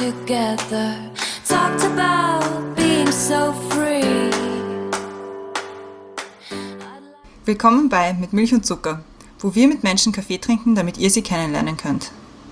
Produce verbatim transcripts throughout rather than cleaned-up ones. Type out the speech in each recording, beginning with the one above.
together, talked about being so free. Willkommen bei Mit Milch und Zucker, wo wir mit Menschen Kaffee trinken, damit ihr sie kennenlernen könnt.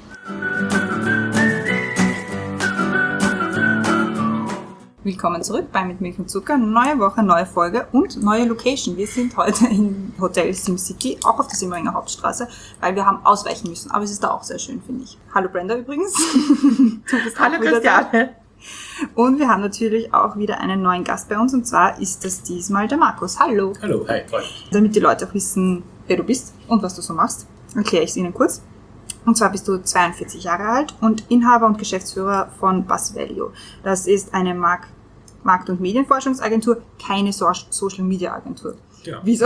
Willkommen zurück bei Mit Milch und Zucker. Neue Woche, neue Folge und neue Location. Wir sind heute im Hotel SimCity, auch auf der Simmeringer Hauptstraße, weil wir haben ausweichen müssen. Aber es ist da auch sehr schön, finde ich. Hallo Brenda übrigens. Du bist Hallo Christiane. Und wir haben natürlich auch wieder einen neuen Gast bei uns, und zwar ist das diesmal der Markus. Hallo. Hallo, hi, toll. Damit die Leute auch wissen, wer du bist und was du so machst, erkläre ich es Ihnen kurz. Und zwar bist du zweiundvierzig Jahre alt und Inhaber und Geschäftsführer von Buzz Value. Das ist eine Mark- Markt- und Medienforschungsagentur, keine so- Social-Media-Agentur. Ja. Wieso?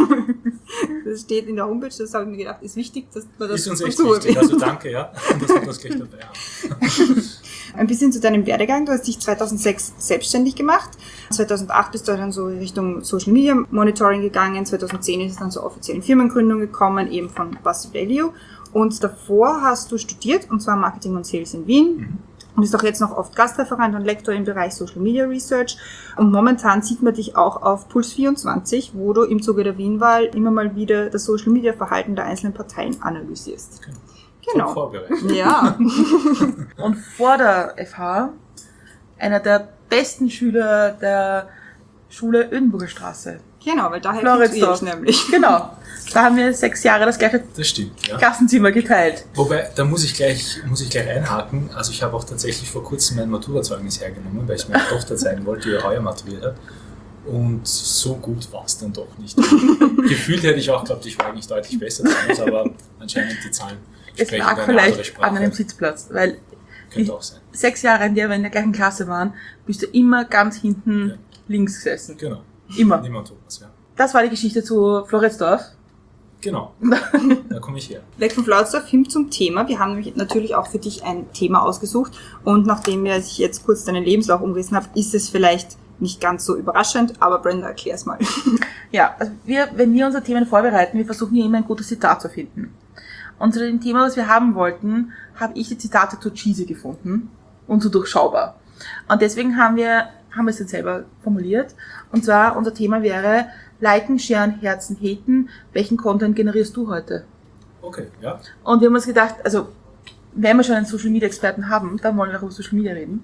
Das steht in der Homepage, das habe ich mir gedacht, ist wichtig, dass man das ist uns echt tut. wichtig, also danke, ja, dass wir das gleich dabei haben. Ein bisschen zu deinem Werdegang. Du hast dich zweitausendsechs selbstständig gemacht. zweitausendacht bist du dann so in Richtung Social Media Monitoring gegangen. zweitausendzehn ist es dann zur offiziellen Firmengründung gekommen, eben von Buzz Value. Und davor hast du studiert, und zwar Marketing und Sales in Wien. Mhm. Und bist auch jetzt noch oft Gastreferent und Lektor im Bereich Social Media Research. Und momentan sieht man dich auch auf Puls vierundzwanzig, wo du im Zuge der Wien-Wahl immer mal wieder das Social Media Verhalten der einzelnen Parteien analysierst. Okay. Genau. Vorbereitet. Ja. Und vor der F H einer der besten Schüler der Schule Ödenburger Straße. Genau, weil daher Floridsdorf. ich nämlich. Genau. Da haben wir sechs Jahre das gleiche Das stimmt, ja. Klassenzimmer geteilt. Wobei, da muss ich gleich, muss ich gleich einhaken. Also ich habe auch tatsächlich vor kurzem mein Maturazeugnis hergenommen, weil ich meiner Tochter zeigen wollte, die ja heuer maturiert hat. Und so gut war es dann doch nicht. Gefühlt hätte ich auch geglaubt, ich war eigentlich deutlich besser damals, aber anscheinend die Zahlen Es sprechen lag eine andere vielleicht Sprache. an einem Sitzplatz, weil Könnte die auch sein. sechs Jahre, in der wir in der gleichen Klasse waren, bist du immer ganz hinten Ja. links gesessen. Genau. Immer. Niemand Thomas, ja. Das war die Geschichte zu Floridsdorf. Genau. Da komme ich her. Weg von Floridsdorf hin zum Thema. Wir haben nämlich natürlich auch für dich ein Thema ausgesucht. Und nachdem wir sich jetzt kurz deinen Lebenslauf umgerissen haben, ist es vielleicht nicht ganz so überraschend, aber Brenda, erklär's mal. Ja, also wir, wenn wir unsere Themen vorbereiten, wir versuchen ja immer ein gutes Zitat zu finden. Und zu dem Thema, was wir haben wollten, habe ich die Zitate zu cheesy gefunden und so durchschaubar. Und deswegen haben wir, haben wir es jetzt selber formuliert. Und zwar, unser Thema wäre liken, sharen, herzen, haten. Welchen Content generierst du heute? Okay, ja. Und wir haben uns gedacht, also, wenn wir schon einen Social Media Experten haben, dann wollen wir auch über Social Media reden.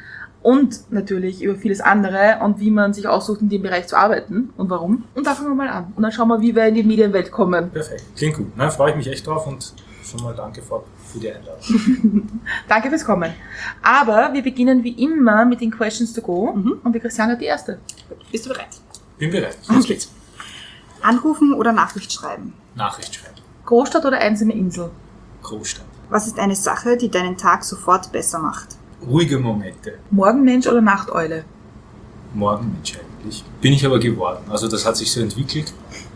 Und natürlich über vieles andere und wie man sich aussucht, in dem Bereich zu arbeiten und warum. Und da fangen wir mal an. Und dann schauen wir, wie wir in die Medienwelt kommen. Perfekt. Klingt gut. Na, freue ich mich echt drauf und schon mal danke vorab für die Einladung. Danke fürs Kommen. Aber wir beginnen wie immer mit den Questions to go. Mhm. Und die Christiane hat die erste. Bist du bereit? Bin bereit. Los geht's. Anrufen oder Nachricht schreiben? Nachricht schreiben. Großstadt oder einsame Insel? Großstadt. Was ist eine Sache, die deinen Tag sofort besser macht? Ruhige Momente. Morgenmensch oder Nachteule? Morgenmensch eigentlich. Bin ich aber geworden. Also das hat sich so entwickelt.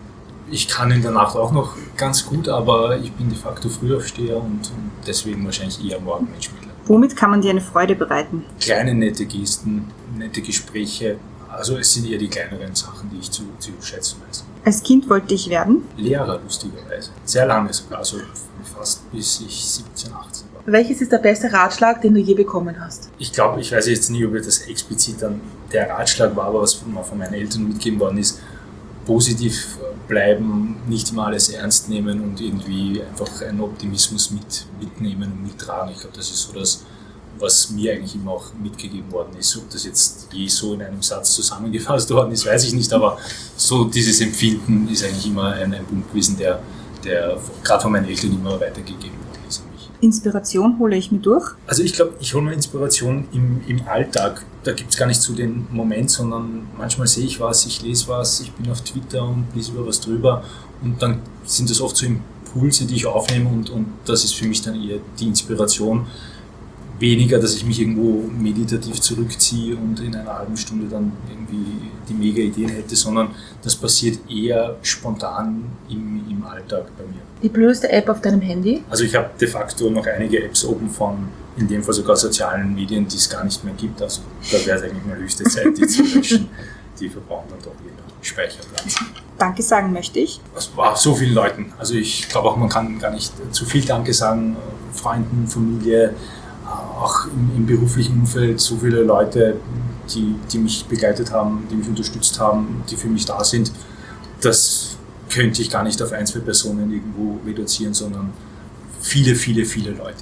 Ich kann in der Nacht auch noch ganz gut, aber ich bin de facto Frühaufsteher und, und deswegen wahrscheinlich eher Morgenmensch mittlerweile. Womit kann man dir eine Freude bereiten? Kleine nette Gesten, nette Gespräche. Also es sind eher die kleineren Sachen, die ich zu, zu schätzen weiß. Als Kind wollte ich werden? Lehrer, lustigerweise. Sehr lange sogar, also fast bis ich siebzehn, achtzehn war. Welches ist der beste Ratschlag, den du je bekommen hast? Ich glaube, ich weiß jetzt nie, ob das explizit dann der Ratschlag war, aber was mir von meinen Eltern mitgegeben worden ist, positiv bleiben, nicht immer alles ernst nehmen und irgendwie einfach einen Optimismus mit, mitnehmen und mittragen. Ich glaube, das ist so das, was mir eigentlich immer auch mitgegeben worden ist. Ob das jetzt je so in einem Satz zusammengefasst worden ist, weiß ich nicht, aber so dieses Empfinden ist eigentlich immer ein, ein Punkt gewesen, der, der gerade von meinen Eltern immer weitergegeben worden ist an mich. Inspiration hole ich mir durch? Also ich glaube, ich hole mir Inspiration im, im Alltag. Da gibt es gar nicht so den Moment, sondern manchmal sehe ich was, ich lese was, ich bin auf Twitter und lese über was drüber und dann sind das oft so Impulse, die ich aufnehme und, und das ist für mich dann eher die Inspiration. Weniger, dass ich mich irgendwo meditativ zurückziehe und in einer halben Stunde dann irgendwie die Mega-Ideen hätte, sondern das passiert eher spontan im, im Alltag bei mir. Die blödste App auf deinem Handy? Also ich habe de facto noch einige Apps oben von, in dem Fall sogar sozialen Medien, die es gar nicht mehr gibt. Also da wäre es eigentlich mal höchste Zeit, die zu löschen. Die verbrauchen dann doch wieder Speicherplatz. Danke sagen möchte ich. Das war so vielen Leuten. Also ich glaube auch, man kann gar nicht zu viel Danke sagen. Freunden, Familie, auch im, im beruflichen Umfeld so viele Leute, die, die mich begleitet haben, die mich unterstützt haben, die für mich da sind. Das könnte ich gar nicht auf ein, zwei Personen irgendwo reduzieren, sondern viele, viele, viele Leute.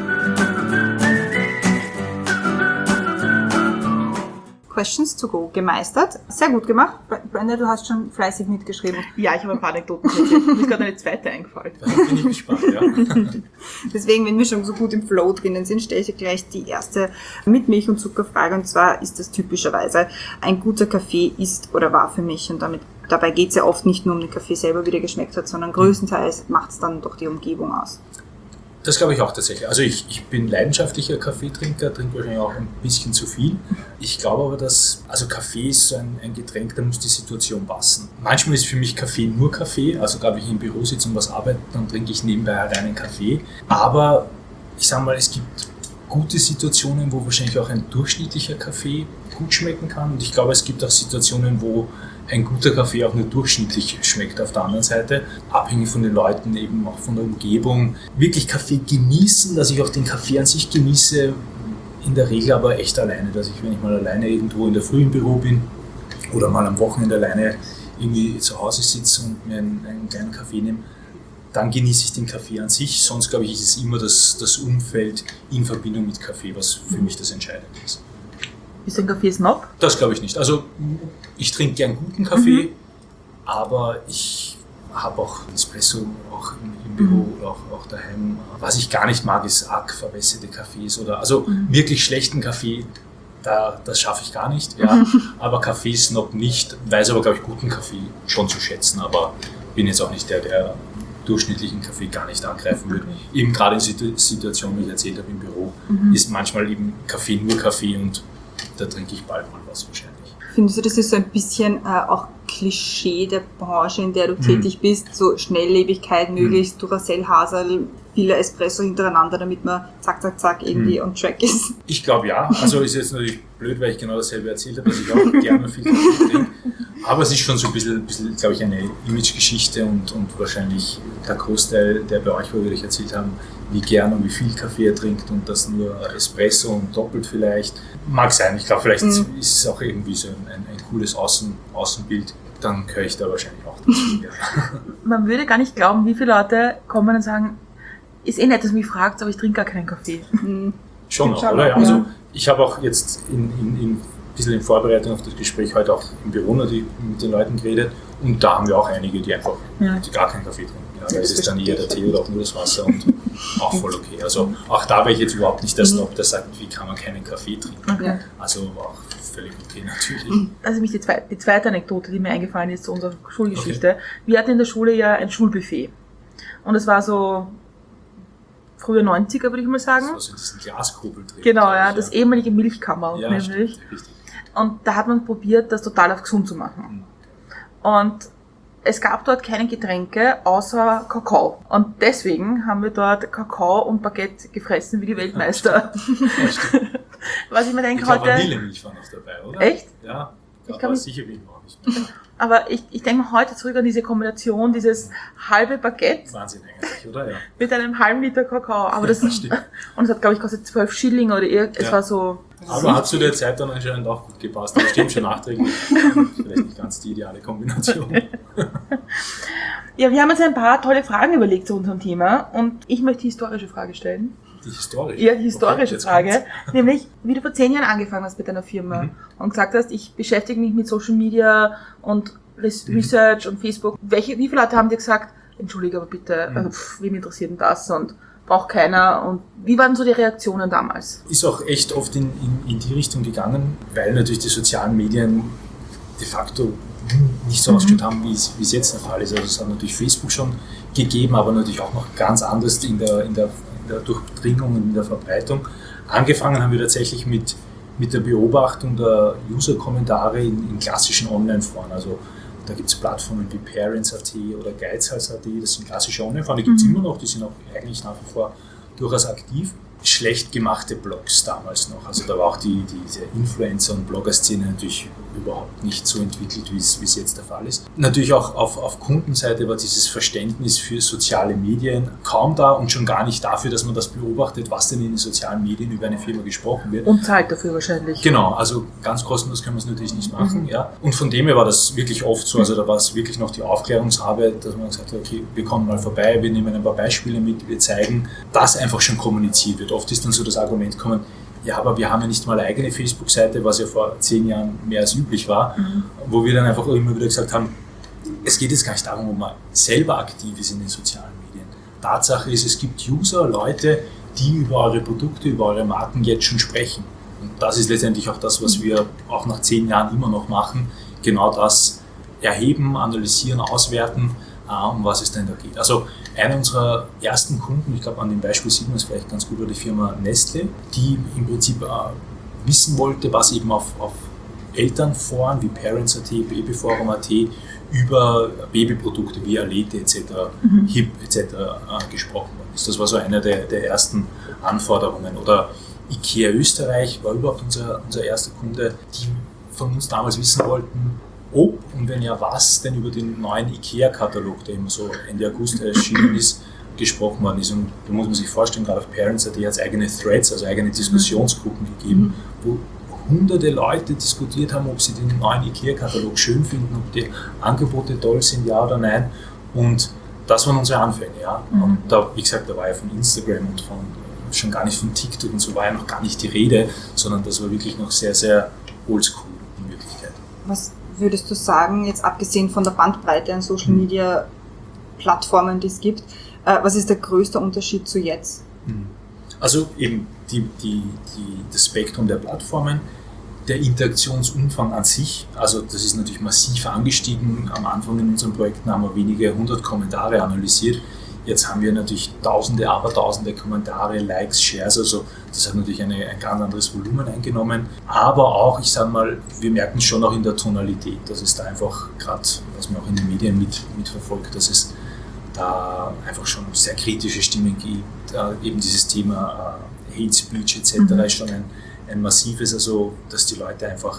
Questions to go gemeistert. Sehr gut gemacht. Brenda, du hast schon fleißig mitgeschrieben. Ja, ich habe ein paar Anekdoten erzählt. Mir ist gerade eine zweite eingefallen. Da bin ich gespannt, ja. Deswegen, wenn wir schon so gut im Flow drinnen sind, stelle ich dir gleich die erste mit Milch und Zuckerfrage. Und zwar ist das typischerweise, ein guter Kaffee ist oder war für mich. Und damit, dabei geht es ja oft nicht nur um den Kaffee selber, wie der geschmeckt hat, sondern größtenteils macht es dann doch die Umgebung aus. Das glaube ich auch tatsächlich. Also ich, ich bin leidenschaftlicher Kaffeetrinker, trinke wahrscheinlich auch ein bisschen zu viel. Ich glaube aber, dass, also Kaffee ist so ein, ein Getränk, da muss die Situation passen. Manchmal ist für mich Kaffee nur Kaffee, also glaube ich im Büro sitze und was arbeite, dann trinke ich nebenbei reinen Kaffee. Aber ich sage mal, es gibt gute Situationen, wo wahrscheinlich auch ein durchschnittlicher Kaffee gut schmecken kann. Und ich glaube, es gibt auch Situationen, wo ein guter Kaffee auch nur durchschnittlich schmeckt auf der anderen Seite. Abhängig von den Leuten, eben auch von der Umgebung. Wirklich Kaffee genießen, dass ich auch den Kaffee an sich genieße, in der Regel aber echt alleine. Dass ich, wenn ich mal alleine irgendwo in der Früh im Büro bin oder mal am Wochenende alleine irgendwie zu Hause sitze und mir einen, einen kleinen Kaffee nehme, dann genieße ich den Kaffee an sich. Sonst, glaube ich, ist es immer das, das Umfeld in Verbindung mit Kaffee, was für mich das Entscheidende ist. Bist du ein Kaffee-Snob? Das glaube ich nicht. Also ich trinke gern guten Kaffee, Mhm. aber ich habe auch Espresso auch im, im Büro Mhm. oder auch, auch daheim. Was ich gar nicht mag, ist arg verwässerte Kaffees oder also Mhm. wirklich schlechten Kaffee. Da, das schaffe ich gar nicht. Ja. Aber Kaffeesnob nicht, weiß aber, glaube ich, guten Kaffee schon zu schätzen. Aber bin jetzt auch nicht der, der durchschnittlichen Kaffee gar nicht angreifen würde. Eben gerade in Situ- Situationen, wie ich erzählt habe, im Büro, Mhm. ist manchmal eben Kaffee nur Kaffee und da trinke ich bald mal was wahrscheinlich. Findest du, das ist so ein bisschen äh, auch Klischee der Branche, in der du Mhm. tätig bist? So Schnelllebigkeit, möglichst Duracell, Haserl, viele Espresso hintereinander, damit man zack, zack, zack irgendwie Mhm. on track ist. Ich glaube ja. Also ist jetzt natürlich blöd, weil ich genau dasselbe erzählt habe, dass ich auch gerne viel Kaffee trinke. Aber es ist schon so ein bisschen, bisschen glaube ich, eine Imagegeschichte und, und wahrscheinlich der Großteil, der bei euch, wo wir euch erzählt haben, wie gern und wie viel Kaffee er trinkt und das nur Espresso und doppelt vielleicht. Mag sein. Ich glaube, vielleicht Mhm. ist es auch irgendwie so ein, ein, ein cooles Außen, Außenbild. Dann gehöre ich da wahrscheinlich auch dazu. Ja. Man würde gar nicht glauben, wie viele Leute kommen und sagen, ist eh nett, dass du mich fragt, aber ich trinke gar keinen Kaffee. Mhm. Schon auch, Schon oder? auch, Ja, also ja. ich habe auch jetzt in, in, in, ein bisschen in Vorbereitung auf das Gespräch heute auch im Büro natürlich mit den Leuten geredet und da haben wir auch einige, die einfach Ja. die gar keinen Kaffee trinken. Ja, da ist es dann eher der Tee oder auch nur das Wasser und auch voll okay. Also auch da wäre ich jetzt überhaupt nicht der Snob, der sagt, wie kann man keinen Kaffee trinken. Okay. Also auch völlig okay natürlich. Also mich die, zweite, die zweite Anekdote, die mir eingefallen ist zu unserer Schulgeschichte. Wir hatten in der Schule ja ein Schulbuffet. Und es war so frühe neunziger, würde ich mal sagen. So in diesen Glaskugel drin. Genau, ja, Also, das ehemalige Milchkammer ja, nämlich. stimmt, richtig. Und da hat man probiert, das total auf gesund zu machen. Und es gab dort keine Getränke außer Kakao. Und deswegen haben wir dort Kakao und Baguette gefressen wie die Weltmeister. Ja, stimmt. Was ich mir Ich denke glaube, heute... Vanillemilch war noch dabei, oder? Echt? Ja, Ich ich glaub, aber ich- sicher bin ich auch nicht mehr. Aber ich, ich denke heute zurück an diese Kombination, dieses halbe Baguette Wahnsinn eigentlich, oder? Ja. mit einem halben Liter Kakao. Aber das, Das stimmt. und es hat, glaube ich, kostet zwölf Schilling oder irgend, es Ja. war so... Aber hat zu der Zeit dann anscheinend auch gut gepasst. Das stimmt schon nachträglich. Vielleicht nicht ganz die ideale Kombination. Ja, wir haben uns ein paar tolle Fragen überlegt zu unserem Thema und ich möchte die historische Frage stellen. Die historische. Ja, die historische Okay, jetzt Frage, kommt's. nämlich wie du vor zehn Jahren angefangen hast mit deiner Firma Mhm. und gesagt hast, ich beschäftige mich mit Social Media und Res- Mhm. Research und Facebook. Welche, wie viele Leute haben dir gesagt, entschuldige, aber bitte, Mhm. also, pff, wem interessiert denn das und braucht keiner und wie waren so die Reaktionen damals? Ist auch echt oft in, in, in die Richtung gegangen, weil natürlich die sozialen Medien de facto nicht so Mhm. ausgeschaut haben, wie es, wie es jetzt der Fall ist. Also es hat natürlich Facebook schon gegeben, aber natürlich auch noch ganz anders in der, in der, in der Durchdringung und in der Verbreitung. Angefangen haben wir tatsächlich mit, mit der Beobachtung der User-Kommentare in, in klassischen Online-Foren. Also da gibt es Plattformen wie Parents Punkt at oder Geizhals Punkt at, das sind klassische Online-Foren, die gibt es Mhm. immer noch, die sind auch eigentlich nach wie vor durchaus aktiv. Schlecht gemachte Blogs damals noch. Also da war auch die, diese Influencer- und Blogger-Szene natürlich überhaupt nicht so entwickelt, wie es, wie es jetzt der Fall ist. Natürlich auch auf, auf Kundenseite war dieses Verständnis für soziale Medien kaum da und schon gar nicht dafür, dass man das beobachtet, was denn in den sozialen Medien über eine Firma gesprochen wird. Und zahlt dafür wahrscheinlich. Genau, also ganz kostenlos können wir es natürlich nicht machen. Mhm. Ja. Und von dem her war das wirklich oft so, also da war es wirklich noch die Aufklärungsarbeit, dass man gesagt hat, okay, wir kommen mal vorbei, wir nehmen ein paar Beispiele mit, wir zeigen, dass einfach schon kommuniziert wird. Oft ist dann so das Argument kommen, ja, aber wir haben ja nicht mal eine eigene Facebook-Seite, was ja vor zehn Jahren mehr als üblich war, mhm. wo wir dann einfach immer wieder gesagt haben, es geht jetzt gar nicht darum, ob man selber aktiv ist in den sozialen Medien. Tatsache ist, es gibt User, Leute, die über eure Produkte, über eure Marken jetzt schon sprechen. Und das ist letztendlich auch das, was wir auch nach zehn Jahren immer noch machen, genau das erheben, analysieren, auswerten, um was es denn da geht. Also einer unserer ersten Kunden, ich glaube an dem Beispiel sieht man es vielleicht ganz gut, war die Firma Nestle, die im Prinzip äh, wissen wollte, was eben auf, auf Elternforen wie Parents Punkt at, Babyforum Punkt at über Babyprodukte wie Alete et cetera, mhm. Hip et cetera äh, gesprochen worden ist. Das war so einer der, der ersten Anforderungen. Oder IKEA Österreich war überhaupt unser, unser erster Kunde, die von uns damals wissen wollten, ob und wenn ja was denn über den neuen IKEA-Katalog, der immer so Ende August erschienen ist, gesprochen worden ist. Und da muss man sich vorstellen, gerade auf Parents Punkt at hat es eigene Threads, also eigene Diskussionsgruppen gegeben, wo hunderte Leute diskutiert haben, ob sie den neuen IKEA-Katalog schön finden, ob die Angebote toll sind, ja oder nein. Und das waren unsere Anfänge. Ja. Mhm. Und da, wie gesagt, da war ja von Instagram und von, schon gar nicht von TikTok und so war ja noch gar nicht die Rede, sondern das war wirklich noch sehr, sehr oldschool in Wirklichkeit. Was würdest du sagen, jetzt abgesehen von der Bandbreite an Social Media Plattformen, die es gibt, äh, was ist der größte Unterschied zu jetzt? Also eben die, die, die, das Spektrum der Plattformen, der Interaktionsumfang an sich, also das ist natürlich massiv angestiegen. Am Anfang in unseren Projekten haben wir wenige hundert Kommentare analysiert. Jetzt haben wir natürlich tausende, abertausende Kommentare, Likes, Shares, also das hat natürlich eine, ein ganz anderes Volumen eingenommen. Aber auch, ich sage mal, wir merken es schon auch in der Tonalität, dass es da einfach, gerade was man auch in den Medien mit, mitverfolgt, dass es da einfach schon sehr kritische Stimmen gibt. Äh, eben dieses Thema äh, Hate Speech et cetera mhm. ist schon ein, ein massives, also dass die Leute einfach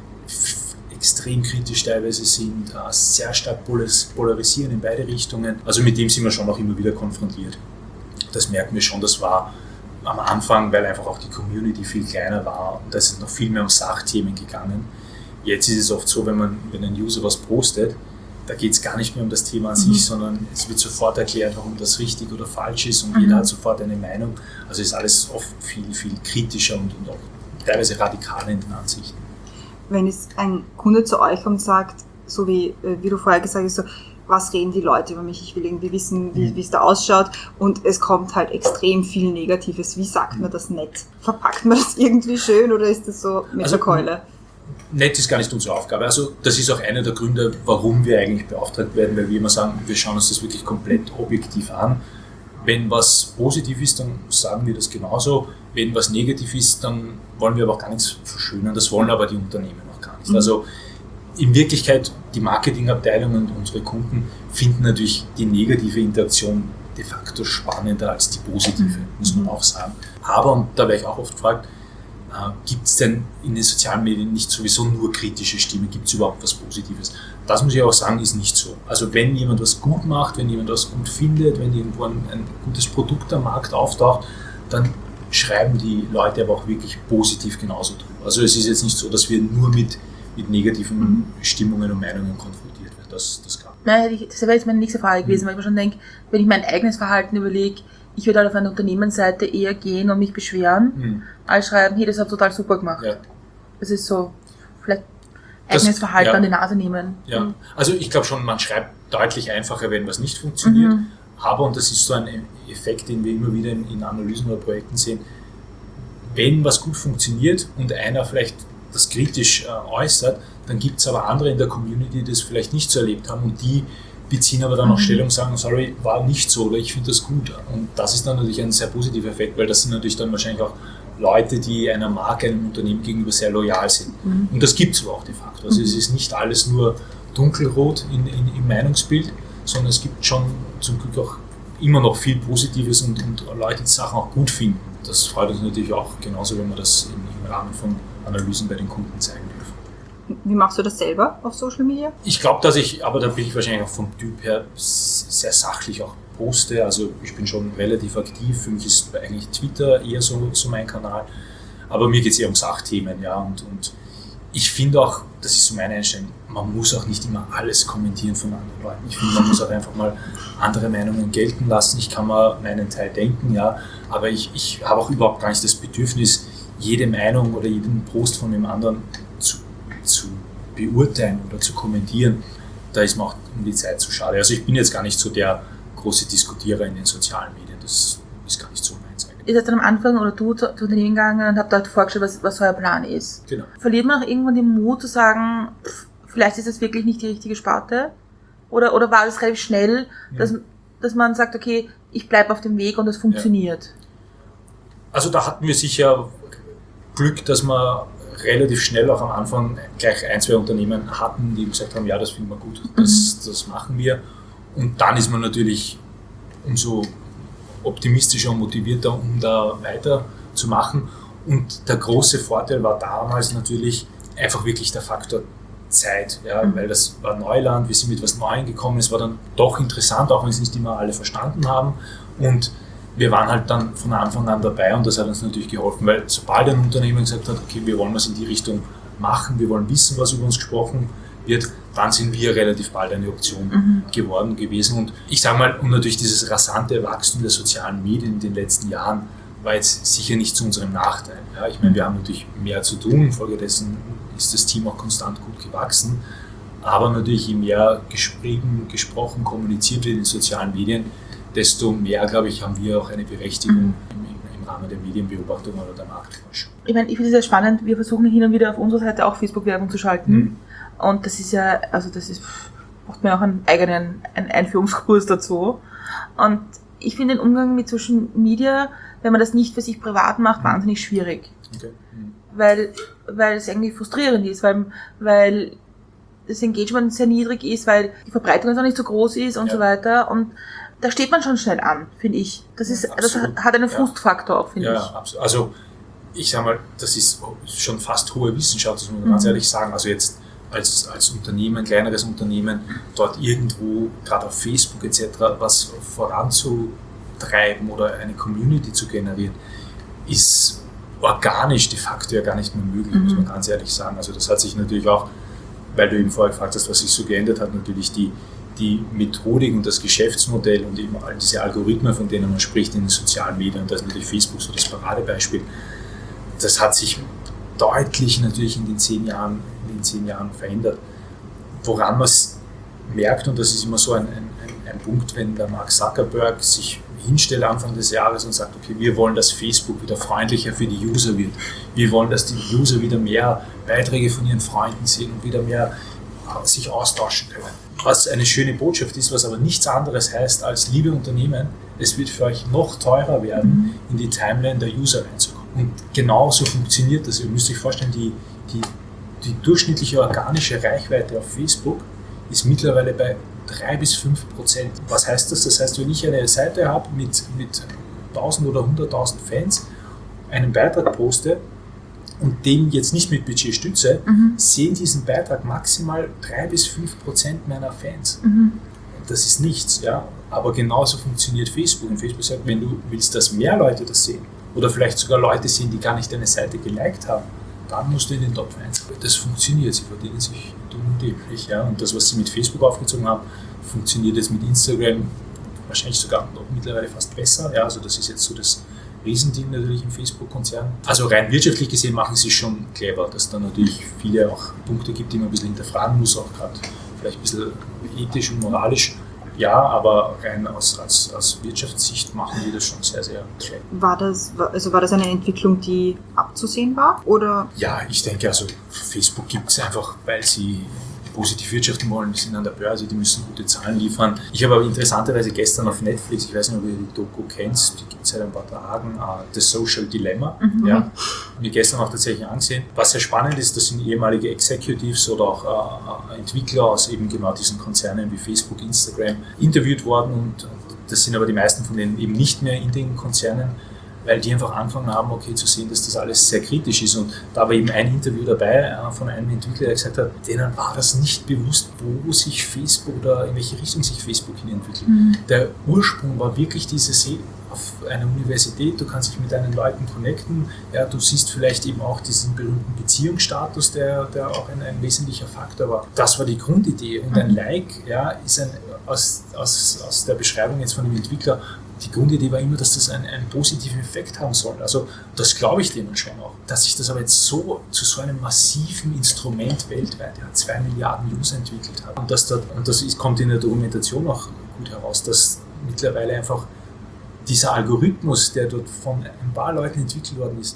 extrem kritisch teilweise sind, sehr stark polarisieren in beide Richtungen. Also mit dem sind wir schon auch immer wieder konfrontiert. Das merken wir schon, das war am Anfang, weil einfach auch die Community viel kleiner war und da ist es noch viel mehr um Sachthemen gegangen. Jetzt ist es oft so, wenn man, wenn ein User was postet, da geht es gar nicht mehr um das Thema an mhm. sich, sondern es wird sofort erklärt, warum das richtig oder falsch ist und mhm. jeder hat sofort eine Meinung. Also ist alles oft viel, viel kritischer und, und auch teilweise radikaler in den Ansichten. Wenn jetzt ein Kunde zu euch kommt und sagt, so wie, wie du vorher gesagt hast, so, was reden die Leute über mich, ich will irgendwie wissen, wie, wie es da ausschaut und es kommt halt extrem viel Negatives, wie sagt man das nett? Verpackt man das irgendwie schön oder ist das so mit also, der Keule? Nett ist gar nicht unsere Aufgabe, also das ist auch einer der Gründe, warum wir eigentlich beauftragt werden, weil wir immer sagen, wir schauen uns das wirklich komplett objektiv an. Wenn was positiv ist, dann sagen wir das genauso. Wenn was negativ ist, dann wollen wir aber auch gar nichts verschönern. Das wollen aber die Unternehmen auch gar nicht. Mhm. Also in Wirklichkeit, die Marketingabteilung und unsere Kunden finden natürlich die negative Interaktion de facto spannender als die positive, mhm. muss man auch sagen. Aber, und da werde ich auch oft gefragt, äh, gibt es denn in den sozialen Medien nicht sowieso nur kritische Stimmen? Gibt es überhaupt was Positives? Das muss ich auch sagen, ist nicht so. Also wenn jemand was gut macht, wenn jemand was gut findet, wenn irgendwo ein, ein gutes Produkt am Markt auftaucht, dann schreiben die Leute aber auch wirklich positiv genauso drüber. Also es ist jetzt nicht so, dass wir nur mit, mit negativen mhm. Stimmungen und Meinungen konfrontiert werden. Das, das kann. Nein, das wäre jetzt meine nächste Frage gewesen, mhm. weil ich mir schon denke, wenn ich mein eigenes Verhalten überlege, ich würde halt auf eine Unternehmensseite eher gehen und mich beschweren, mhm. als schreiben, hey, das hat total super gemacht. Ja. Das ist so, vielleicht eigenes das, Verhalten ja. an die Nase nehmen. Ja, mhm. also ich glaube schon, man schreibt deutlich einfacher, wenn was nicht funktioniert. Mhm. Aber, und das ist so ein Effekt, den wir immer wieder in, in Analysen oder Projekten sehen, wenn was gut funktioniert und einer vielleicht das kritisch äh, äußert, dann gibt es aber andere in der Community, die das vielleicht nicht so erlebt haben und die beziehen aber dann auch mhm. Stellung und sagen, sorry, war nicht so oder ich finde das gut. Und das ist dann natürlich ein sehr positiver Effekt, weil das sind natürlich dann wahrscheinlich auch Leute, die einer Marke, einem Unternehmen gegenüber sehr loyal sind. Mhm. Und das gibt es aber auch de facto. Also mhm. es ist nicht alles nur dunkelrot in, in, im Meinungsbild, sondern es gibt schon zum Glück auch immer noch viel Positives und, und Leute, die Sachen auch gut finden. Das freut uns natürlich auch genauso, wenn wir das im, im Rahmen von Analysen bei den Kunden zeigen dürfen. Wie machst du das selber auf Social Media? Ich glaube, dass ich, aber da bin ich wahrscheinlich auch vom Typ her sehr sachlich auch poste. Also ich bin schon relativ aktiv. Für mich ist eigentlich Twitter eher so, so mein Kanal. Aber mir geht es eher um Sachthemen, ja. Und, und ich finde auch, das ist so meine Einstellung, man muss auch nicht immer alles kommentieren von anderen Leuten. Ich finde, man muss auch einfach mal andere Meinungen gelten lassen. Ich kann mal meinen Teil denken, ja. Aber ich, ich habe auch überhaupt gar nicht das Bedürfnis, jede Meinung oder jeden Post von dem anderen zu, zu beurteilen oder zu kommentieren. Da ist mir auch um die Zeit zu schade. Also ich bin jetzt gar nicht so der große Diskutierer in den sozialen Medien. Das ist gar nicht so meins eigentlich. Ihr seid dann am Anfang oder du zu Unternehmen gegangen und habt dort vorgestellt, was, was euer Plan ist. Genau. Verliert man auch irgendwann den Mut zu sagen, pff, vielleicht ist das wirklich nicht die richtige Sparte? Oder, oder war das relativ schnell, Ja. dass, dass man sagt, okay, ich bleibe auf dem Weg und das funktioniert? Also da hatten wir sicher Glück, dass wir relativ schnell auch am Anfang gleich ein, zwei Unternehmen hatten, die gesagt haben, ja, das finden wir gut, das, Mhm. das machen wir. Und dann ist man natürlich umso optimistischer und motivierter, um da weiterzumachen. Und der große Vorteil war damals natürlich einfach wirklich der Faktor Zeit, ja, Mhm. weil das war Neuland, wir sind mit was Neuem gekommen, es war dann doch interessant, auch wenn es nicht immer alle verstanden haben. Und wir waren halt dann von Anfang an dabei und das hat uns natürlich geholfen, weil sobald ein Unternehmen gesagt hat, okay, wir wollen was in die Richtung machen, wir wollen wissen, was über uns gesprochen wird, dann sind wir relativ bald eine Option Mhm. geworden gewesen. Und ich sage mal, und natürlich dieses rasante Wachstum der sozialen Medien in den letzten Jahren war jetzt sicher nicht zu unserem Nachteil. Ja, ich meine, wir haben natürlich mehr zu tun, infolgedessen ist das Team auch konstant gut gewachsen. Aber natürlich, je mehr geschrieben, gesprochen, kommuniziert wird in den sozialen Medien, desto mehr, glaube ich, haben wir auch eine Berechtigung Mhm. im, im, im Rahmen der Medienbeobachtung oder der Marktforschung. Ich meine, ich finde es sehr spannend, wir versuchen hin und wieder auf unserer Seite auch Facebook-Werbung zu schalten. Mhm. Und das ist ja, also das ist, braucht man auch einen eigenen einen Einführungskurs dazu. Und ich finde den Umgang mit Social Media, wenn man das nicht für sich privat macht, wahnsinnig schwierig. Okay. Mhm. Weil, weil es eigentlich frustrierend ist, weil, weil das Engagement sehr niedrig ist, weil die Verbreitung jetzt auch nicht so groß ist und Ja. so weiter. Und da steht man schon schnell an, finde ich. Das ist, Ja, das absolut. hat einen Ja. Frustfaktor auch, finde Ja, ich. ja, absolut. Also ich sage mal, das ist schon fast hohe Wissenschaft, das muss man Mhm. ganz ehrlich sagen. Also jetzt als, als Unternehmen, ein kleineres Unternehmen, dort irgendwo, gerade auf Facebook et cetera, was voranzutreiben oder eine Community zu generieren, ist organisch de facto ja gar nicht mehr möglich, muss man ganz ehrlich sagen. Also das hat sich natürlich auch, weil du eben vorher gefragt hast, was sich so geändert hat, natürlich die, die Methodik und das Geschäftsmodell und eben all diese Algorithmen, von denen man spricht in den sozialen Medien, und da ist natürlich Facebook so das Paradebeispiel, das hat sich deutlich natürlich in den zehn Jahren, in den zehn Jahren verändert. Woran man es merkt, und das ist immer so ein, ein, ein Punkt, wenn der Mark Zuckerberg sich hinstellt Anfang des Jahres und sagt, okay, wir wollen, dass Facebook wieder freundlicher für die User wird. Wir wollen, dass die User wieder mehr Beiträge von ihren Freunden sehen und wieder mehr sich austauschen können. Was eine schöne Botschaft ist, was aber nichts anderes heißt als, liebe Unternehmen, es wird für euch noch teurer werden, in die Timeline der User reinzukommen. Und genauso funktioniert das. Ihr müsst euch vorstellen, die, die, die durchschnittliche organische Reichweite auf Facebook ist mittlerweile bei drei bis fünf Prozent. Was heißt das? Das heißt, wenn ich eine Seite habe mit, mit tausend oder hunderttausend Fans, einen Beitrag poste und den jetzt nicht mit Budget stütze, Mhm. sehen diesen Beitrag maximal drei bis fünf Prozent meiner Fans. Mhm. Das ist nichts, ja. Aber genauso funktioniert Facebook. Und Facebook sagt, wenn du willst, dass mehr Leute das sehen, oder vielleicht sogar Leute sehen, die gar nicht deine Seite geliked haben, dann musst du in den Top eins. Das funktioniert, sie verdienen sich dumm und dämlich. Ja? Und das, was sie mit Facebook aufgezogen haben, funktioniert jetzt mit Instagram wahrscheinlich sogar noch mittlerweile fast besser. Ja? Also das ist jetzt so das Riesending natürlich im Facebook-Konzern. Also rein wirtschaftlich gesehen machen sie es schon clever, dass da natürlich viele auch Punkte gibt, die man ein bisschen hinterfragen muss, auch gerade vielleicht ein bisschen ethisch und moralisch. Ja, aber rein aus, aus, aus Wirtschaftssicht machen die das schon sehr, sehr clever. War das, also war das eine Entwicklung, die abzusehen war? Oder? Ja, ich denke, also Facebook gibt es einfach, weil sie positiv wirtschaften wollen, die sind an der Börse, die müssen gute Zahlen liefern. Ich habe aber interessanterweise gestern auf Netflix, ich weiß nicht, ob ihr die Doku kennst, die gibt es seit ein paar Tagen, uh, The Social Dilemma, Mhm. ja, mir gestern auch tatsächlich angesehen. Was sehr spannend ist, das sind ehemalige Executives oder auch uh, Entwickler aus eben genau diesen Konzernen wie Facebook, Instagram interviewt worden und, und das sind aber die meisten von denen eben nicht mehr in den Konzernen weil die einfach angefangen haben, okay, zu sehen, dass das alles sehr kritisch ist. Und da war eben ein Interview dabei äh, von einem Entwickler, der gesagt hat, denen war das nicht bewusst, wo sich Facebook oder in welche Richtung sich Facebook hin entwickelt. Mhm. Der Ursprung war wirklich dieses, hey, auf einer Universität, du kannst dich mit deinen Leuten connecten, ja, du siehst vielleicht eben auch diesen berühmten Beziehungsstatus, der, der auch ein, ein wesentlicher Faktor war. Das war die Grundidee. Und ein Like, ja, ist ein, aus, aus, aus der Beschreibung jetzt von dem Entwickler, die Grundidee war immer, dass das einen, einen positiven Effekt haben soll. Also das glaube ich denen schon auch. Dass sich das aber jetzt so zu so einem massiven Instrument weltweit, ja, zwei Milliarden User entwickelt hat. Und, dass da, und das ist, kommt in der Dokumentation auch gut heraus, dass mittlerweile einfach dieser Algorithmus, der dort von ein paar Leuten entwickelt worden ist,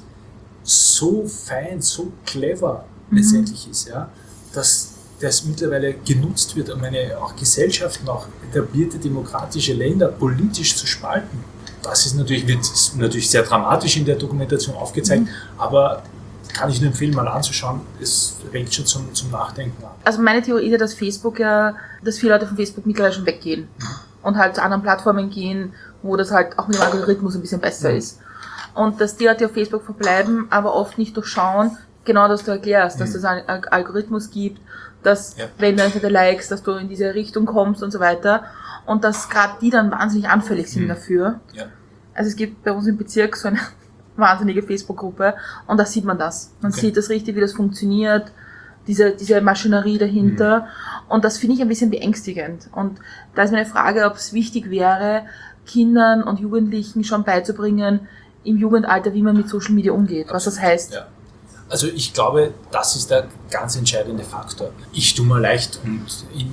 so fein, so clever mhm. letztendlich ist, ja, dass das mittlerweile genutzt wird, um eine auch Gesellschaften, auch etablierte demokratische Länder politisch zu spalten. Das ist natürlich, wird ist natürlich sehr dramatisch in der Dokumentation aufgezeigt, mhm. aber kann ich nur empfehlen, mal anzuschauen. Es regt schon zum, zum Nachdenken an. Also meine Theorie ist ja, dass Facebook ja, dass viele Leute von Facebook mittlerweile schon weggehen mhm. und halt zu anderen Plattformen gehen, wo das halt auch mit dem Algorithmus ein bisschen besser mhm. ist. Und dass die Leute, die auf Facebook verbleiben, aber oft nicht durchschauen, genau das du erklärst, dass mhm. es einen Algorithmus gibt, dass ja. wenn du einfach Likes, dass du in diese Richtung kommst und so weiter. Und dass gerade die dann wahnsinnig anfällig sind mhm. dafür. Ja. Also es gibt bei uns im Bezirk so eine wahnsinnige Facebook-Gruppe und da sieht man das. Man okay. sieht das richtig, wie das funktioniert, diese, diese Maschinerie dahinter. Mhm. Und das finde ich ein bisschen beängstigend. Und da ist meine Frage, ob es wichtig wäre, Kindern und Jugendlichen schon beizubringen, im Jugendalter, wie man mit Social Media umgeht, was das heißt. Ja. Also ich glaube, das ist der ganz entscheidende Faktor. Ich tue mir leicht, und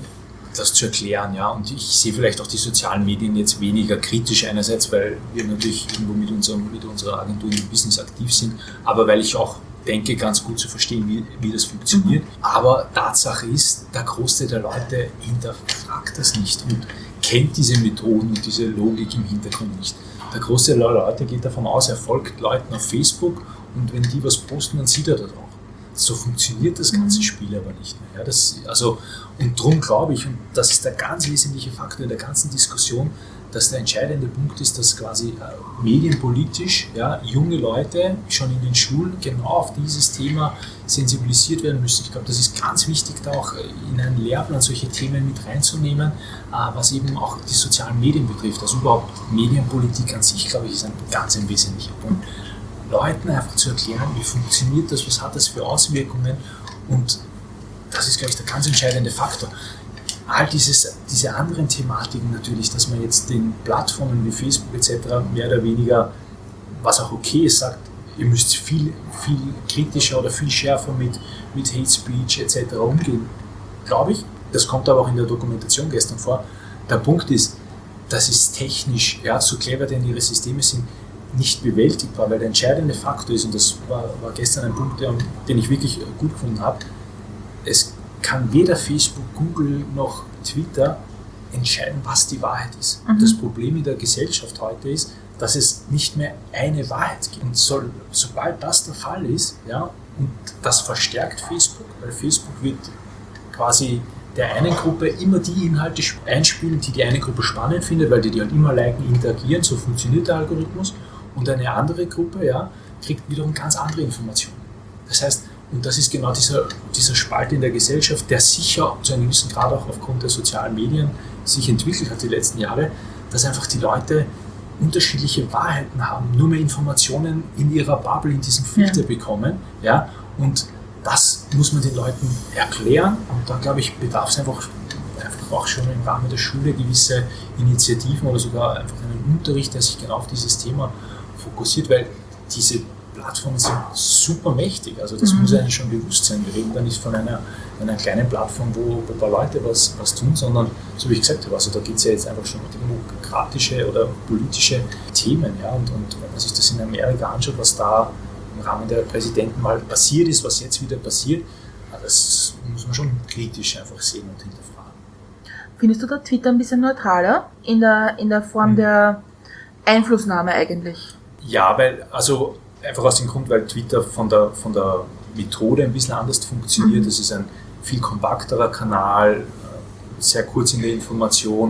das zu erklären, ja, und ich sehe vielleicht auch die sozialen Medien jetzt weniger kritisch einerseits, weil wir natürlich irgendwo mit, unserem, mit unserer Agentur im Business aktiv sind, aber weil ich auch denke, ganz gut zu verstehen, wie, wie das funktioniert. Mhm. Aber Tatsache ist, der Großteil der Leute hinterfragt das nicht und kennt diese Methoden und diese Logik im Hintergrund nicht. Der Großteil der Leute geht davon aus, er folgt Leuten auf Facebook und wenn die was posten, dann sieht er das auch. So funktioniert das ganze mhm. Spiel aber nicht mehr. Ja, das, also, und darum glaube ich, und das ist der ganz wesentliche Faktor in der ganzen Diskussion, dass der entscheidende Punkt ist, dass quasi äh, medienpolitisch ja, junge Leute schon in den Schulen genau auf dieses Thema sensibilisiert werden müssen. Ich glaube, das ist ganz wichtig, da auch in einen Lehrplan solche Themen mit reinzunehmen, äh, was eben auch die sozialen Medien betrifft. Also überhaupt Medienpolitik an sich, glaube ich, ist ein ganz ein wesentlicher Punkt. Leuten einfach zu erklären, wie funktioniert das, was hat das für Auswirkungen, und das ist, glaube ich, der ganz entscheidende Faktor. All dieses, diese anderen Thematiken natürlich, dass man jetzt den Plattformen wie Facebook et cetera mehr oder weniger, was auch okay ist, sagt, ihr müsst viel, viel kritischer oder viel schärfer mit, mit Hate Speech et cetera umgehen, glaube ich. Das kommt aber auch in der Dokumentation gestern vor. Der Punkt ist, das ist technisch, ja, so clever denn ihre Systeme sind, nicht bewältigbar, weil der entscheidende Faktor ist, und das war, war gestern ein Punkt, den ich wirklich gut gefunden habe, es kann weder Facebook, Google noch Twitter entscheiden, was die Wahrheit ist. Mhm. Das Problem in der Gesellschaft heute ist, dass es nicht mehr eine Wahrheit gibt. Und so, sobald das der Fall ist, ja, und das verstärkt Facebook, weil Facebook wird quasi der einen Gruppe immer die Inhalte einspielen, die die eine Gruppe spannend findet, weil die die halt immer liken, interagieren, so funktioniert der Algorithmus. Und eine andere Gruppe, ja, kriegt wiederum ganz andere Informationen. Das heißt, und das ist genau dieser, dieser Spalt in der Gesellschaft, der sicher zu einem gewissen Grad auch aufgrund der sozialen Medien sich entwickelt hat die letzten Jahre, dass einfach die Leute unterschiedliche Wahrheiten haben, nur mehr Informationen in ihrer Bubble, in diesem Filter ja. bekommen. Ja, und das muss man den Leuten erklären, und da, glaube ich, bedarf es einfach, einfach auch schon im Rahmen der Schule gewisse Initiativen oder sogar einfach einen Unterricht, der sich genau auf dieses Thema fokussiert, weil diese Plattformen sind super mächtig, also das mhm. muss einem schon bewusst sein. Wir reden da nicht von einer, einer kleinen Plattform, wo, wo ein paar Leute was, was tun, sondern, so wie ich gesagt habe, also da geht es ja jetzt einfach schon um demokratische oder politische Themen. Ja, und, und wenn man sich das in Amerika anschaut, was da im Rahmen der Präsidentenwahl passiert ist, was jetzt wieder passiert, das muss man schon kritisch einfach sehen und hinterfragen. Findest du da Twitter ein bisschen neutraler in der, in der Form mhm. der Einflussnahme eigentlich? Ja, weil, also einfach aus dem Grund, weil Twitter von der, von der Methode ein bisschen anders funktioniert. Es mhm. ist ein viel kompakterer Kanal, sehr kurz in der Information,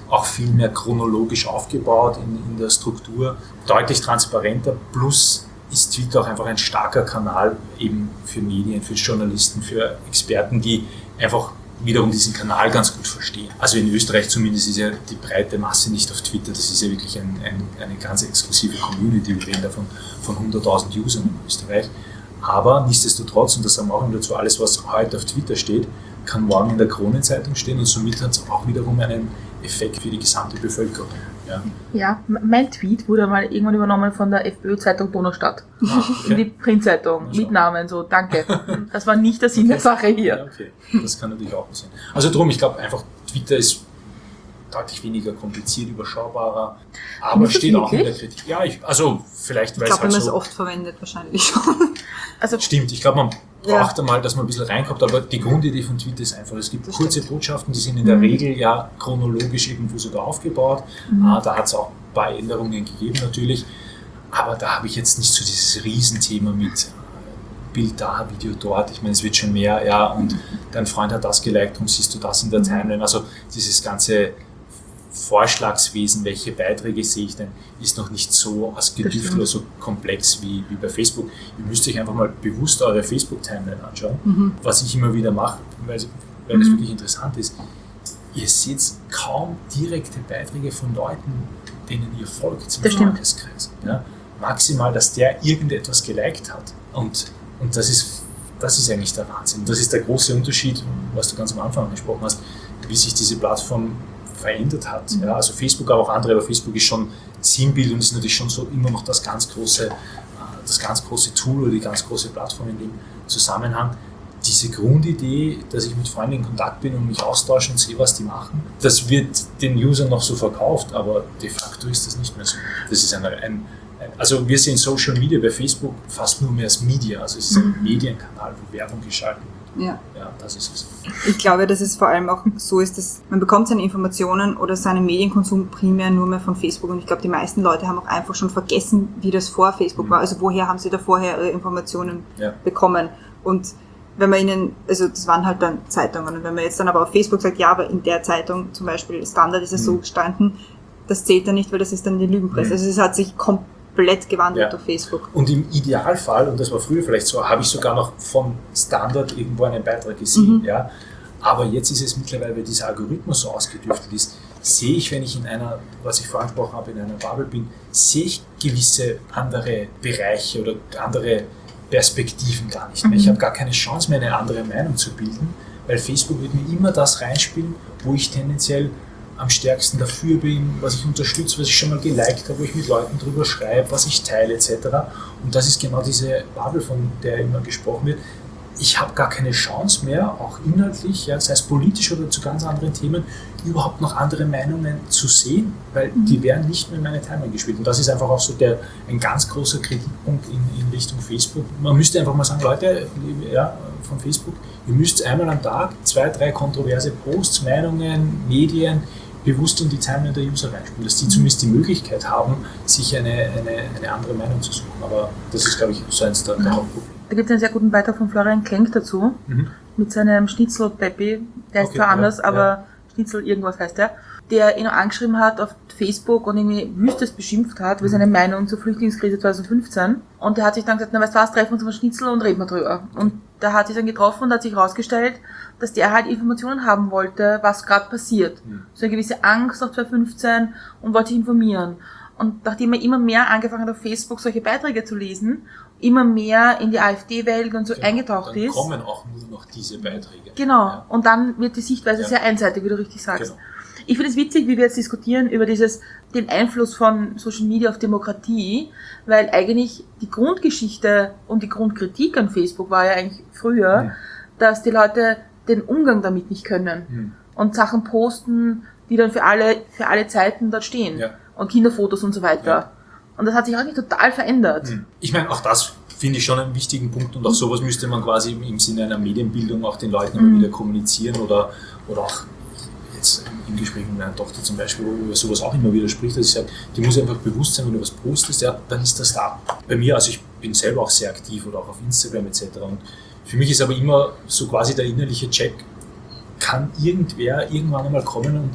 auch viel mehr chronologisch aufgebaut in, in der Struktur, deutlich transparenter, plus ist Twitter auch einfach ein starker Kanal eben für Medien, für Journalisten, für Experten, die einfach wiederum diesen Kanal ganz gut verstehen. Also in Österreich zumindest ist ja die breite Masse nicht auf Twitter, das ist ja wirklich ein, ein, eine ganz exklusive Community, wir reden davon von hunderttausend Usern in Österreich. Aber nichtsdestotrotz, und das sagen wir auch immer dazu, alles was heute auf Twitter steht, kann morgen in der Kronenzeitung stehen und somit hat es auch wiederum einen Effekt für die gesamte Bevölkerung. Ja, ja mein Tweet wurde mal irgendwann übernommen von der FPÖ-Zeitung Donaustadt. Ah, okay. In die Printzeitung, mit Namen, so, danke. Das war nicht der Sinn der Sache hier. Ja, okay. Das kann natürlich auch passieren. Also darum, ich glaube einfach, Twitter ist deutlich weniger kompliziert, überschaubarer, aber Findest du steht auch in der wirklich? Kritik. Ja, ich, also vielleicht, weil Ich es glaube, halt wenn man es so... oft verwendet, wahrscheinlich schon. Also, Stimmt, ich glaube, man Ja. braucht einmal, dass man ein bisschen reinkommt, aber die Grundidee von Twitter ist einfach, es gibt Das kurze stimmt. Botschaften, die sind in der Mhm. Regel ja chronologisch irgendwo sogar aufgebaut. Mhm. Ah, da hat es auch ein paar Änderungen gegeben natürlich, aber da habe ich jetzt nicht so dieses Riesenthema mit äh, Bild da, Video dort, ich meine, es wird schon mehr, ja, und dein Freund hat das geliked, darum siehst du das in der Timeline, also dieses ganze Vorschlagswesen, welche Beiträge sehe ich denn, ist noch nicht so ausgedüftelt stimmt. oder so komplex wie, wie bei Facebook. Ihr müsst euch einfach mal bewusst eure Facebook-Timeline anschauen, Mhm. was ich immer wieder mache, weil, weil Mhm. es wirklich interessant ist. Ihr seht kaum direkte Beiträge von Leuten, denen ihr folgt im Das stimmt. Freundeskreis. Ja? Maximal, dass der irgendetwas geliked hat. Und, und das ist, das ist eigentlich der Wahnsinn. Das ist der große Unterschied, was du ganz am Anfang angesprochen hast, wie sich diese Plattform verändert hat. Mhm. Ja, also Facebook, aber auch andere, aber Facebook ist schon Sinnbild und ist natürlich schon so immer noch das ganz große, äh, das ganz große Tool oder die ganz große Plattform in dem Zusammenhang. Diese Grundidee, dass ich mit Freunden in Kontakt bin und mich austausche und sehe, was die machen, das wird den Usern noch so verkauft, aber de facto ist das nicht mehr so. Das ist ein, ein, ein also wir sehen Social Media bei Facebook fast nur mehr als Media, also es ist ein Medienkanal, wo Werbung geschaltet wird. Ja. Ja, das ist es. Ich glaube, dass es vor allem auch so ist, dass man bekommt seine Informationen oder seinen Medienkonsum primär nur mehr von Facebook und ich glaube, die meisten Leute haben auch einfach schon vergessen, wie das vor Facebook Mhm. war. Also woher haben sie da vorher ihre Informationen Ja. bekommen? Und wenn man ihnen, also das waren halt dann Zeitungen und wenn man jetzt dann aber auf Facebook sagt, ja, aber in der Zeitung zum Beispiel Standard ist es so Mhm. gestanden, das zählt dann nicht, weil das ist dann die Lügenpresse. Mhm. Also es hat sich komplett gewandelt Ja. auf Facebook. Und im Idealfall, und das war früher vielleicht so, habe ich sogar noch von Standard irgendwo einen Beitrag gesehen. Mhm. Ja. Aber jetzt ist es mittlerweile, weil dieser Algorithmus so ausgedüftelt ist, sehe ich, wenn ich in einer, was ich vorhin angesprochen habe, in einer Bubble bin, sehe ich gewisse andere Bereiche oder andere Perspektiven gar nicht mehr. Ich habe gar keine Chance mehr, eine andere Meinung zu bilden, weil Facebook wird mir immer das reinspielen, wo ich tendenziell am stärksten dafür bin, was ich unterstütze, was ich schon mal geliked habe, wo ich mit Leuten drüber schreibe, was ich teile et cetera. Und das ist genau diese Bubble, von der immer gesprochen wird. Ich habe gar keine Chance mehr, auch inhaltlich, ja, sei es politisch oder zu ganz anderen Themen, überhaupt noch andere Meinungen zu sehen, weil die werden nicht mehr in meine Timeline gespielt. Und das ist einfach auch so der, ein ganz großer Kritikpunkt in, in Richtung Facebook. Man müsste einfach mal sagen, Leute, ja, von Facebook, ihr müsst einmal am Tag zwei, drei kontroverse Posts, Meinungen, Medien bewusst in die Timeline der User reinspielen, dass die zumindest die Möglichkeit haben, sich eine, eine, eine andere Meinung zu suchen. Aber das ist, glaube ich, so eins der, der Hauptprobleme. da gibt es einen sehr guten Beitrag von Florian Klenk dazu, Mhm. mit seinem Schnitzel-Peppi, der ist Okay, zwar ja, anders, aber ja. Schnitzel irgendwas heißt der, der ihn angeschrieben hat auf Facebook und irgendwie wüstes beschimpft hat über seine Meinung zur Flüchtlingskrise zwanzig fünfzehn. Und der hat sich dann gesagt, na weißt du was, treffen wir uns auf Schnitzel und reden wir drüber. Und da hat sich dann getroffen und hat sich herausgestellt, dass der halt Informationen haben wollte, was gerade passiert. Mhm. So eine gewisse Angst nach zwanzig fünfzehn und wollte sich informieren. Und nachdem er immer mehr angefangen hat, auf Facebook solche Beiträge zu lesen, immer mehr in die AfD-Welt und so Genau, eingetaucht dann ist. kommen auch nur noch diese Beiträge. Genau. Ja. Und dann wird die Sichtweise Ja. sehr einseitig, wie du richtig sagst. Genau. Ich finde es witzig, wie wir jetzt diskutieren über dieses, den Einfluss von Social Media auf Demokratie, weil eigentlich die Grundgeschichte und die Grundkritik an Facebook war ja eigentlich früher, Mhm. dass die Leute den Umgang damit nicht können Mhm. und Sachen posten, die dann für alle, für alle Zeiten dort stehen. Ja. Und Kinderfotos und so weiter. Ja. Und das hat sich eigentlich total verändert. Mhm. Ich meine, auch das finde ich schon einen wichtigen Punkt und auch sowas müsste man quasi im, im Sinne einer Medienbildung auch den Leuten immer Mhm. wieder kommunizieren oder, oder auch jetzt im Gespräch mit meiner Tochter zum Beispiel, wo über sowas auch immer wieder spricht, dass ich sage, die muss einfach bewusst sein, wenn du was postest, ja, dann ist das da. Bei mir, also ich bin selber auch sehr aktiv oder auch auf Instagram et cetera. Und für mich ist aber immer so quasi der innerliche Check, kann irgendwer irgendwann einmal kommen und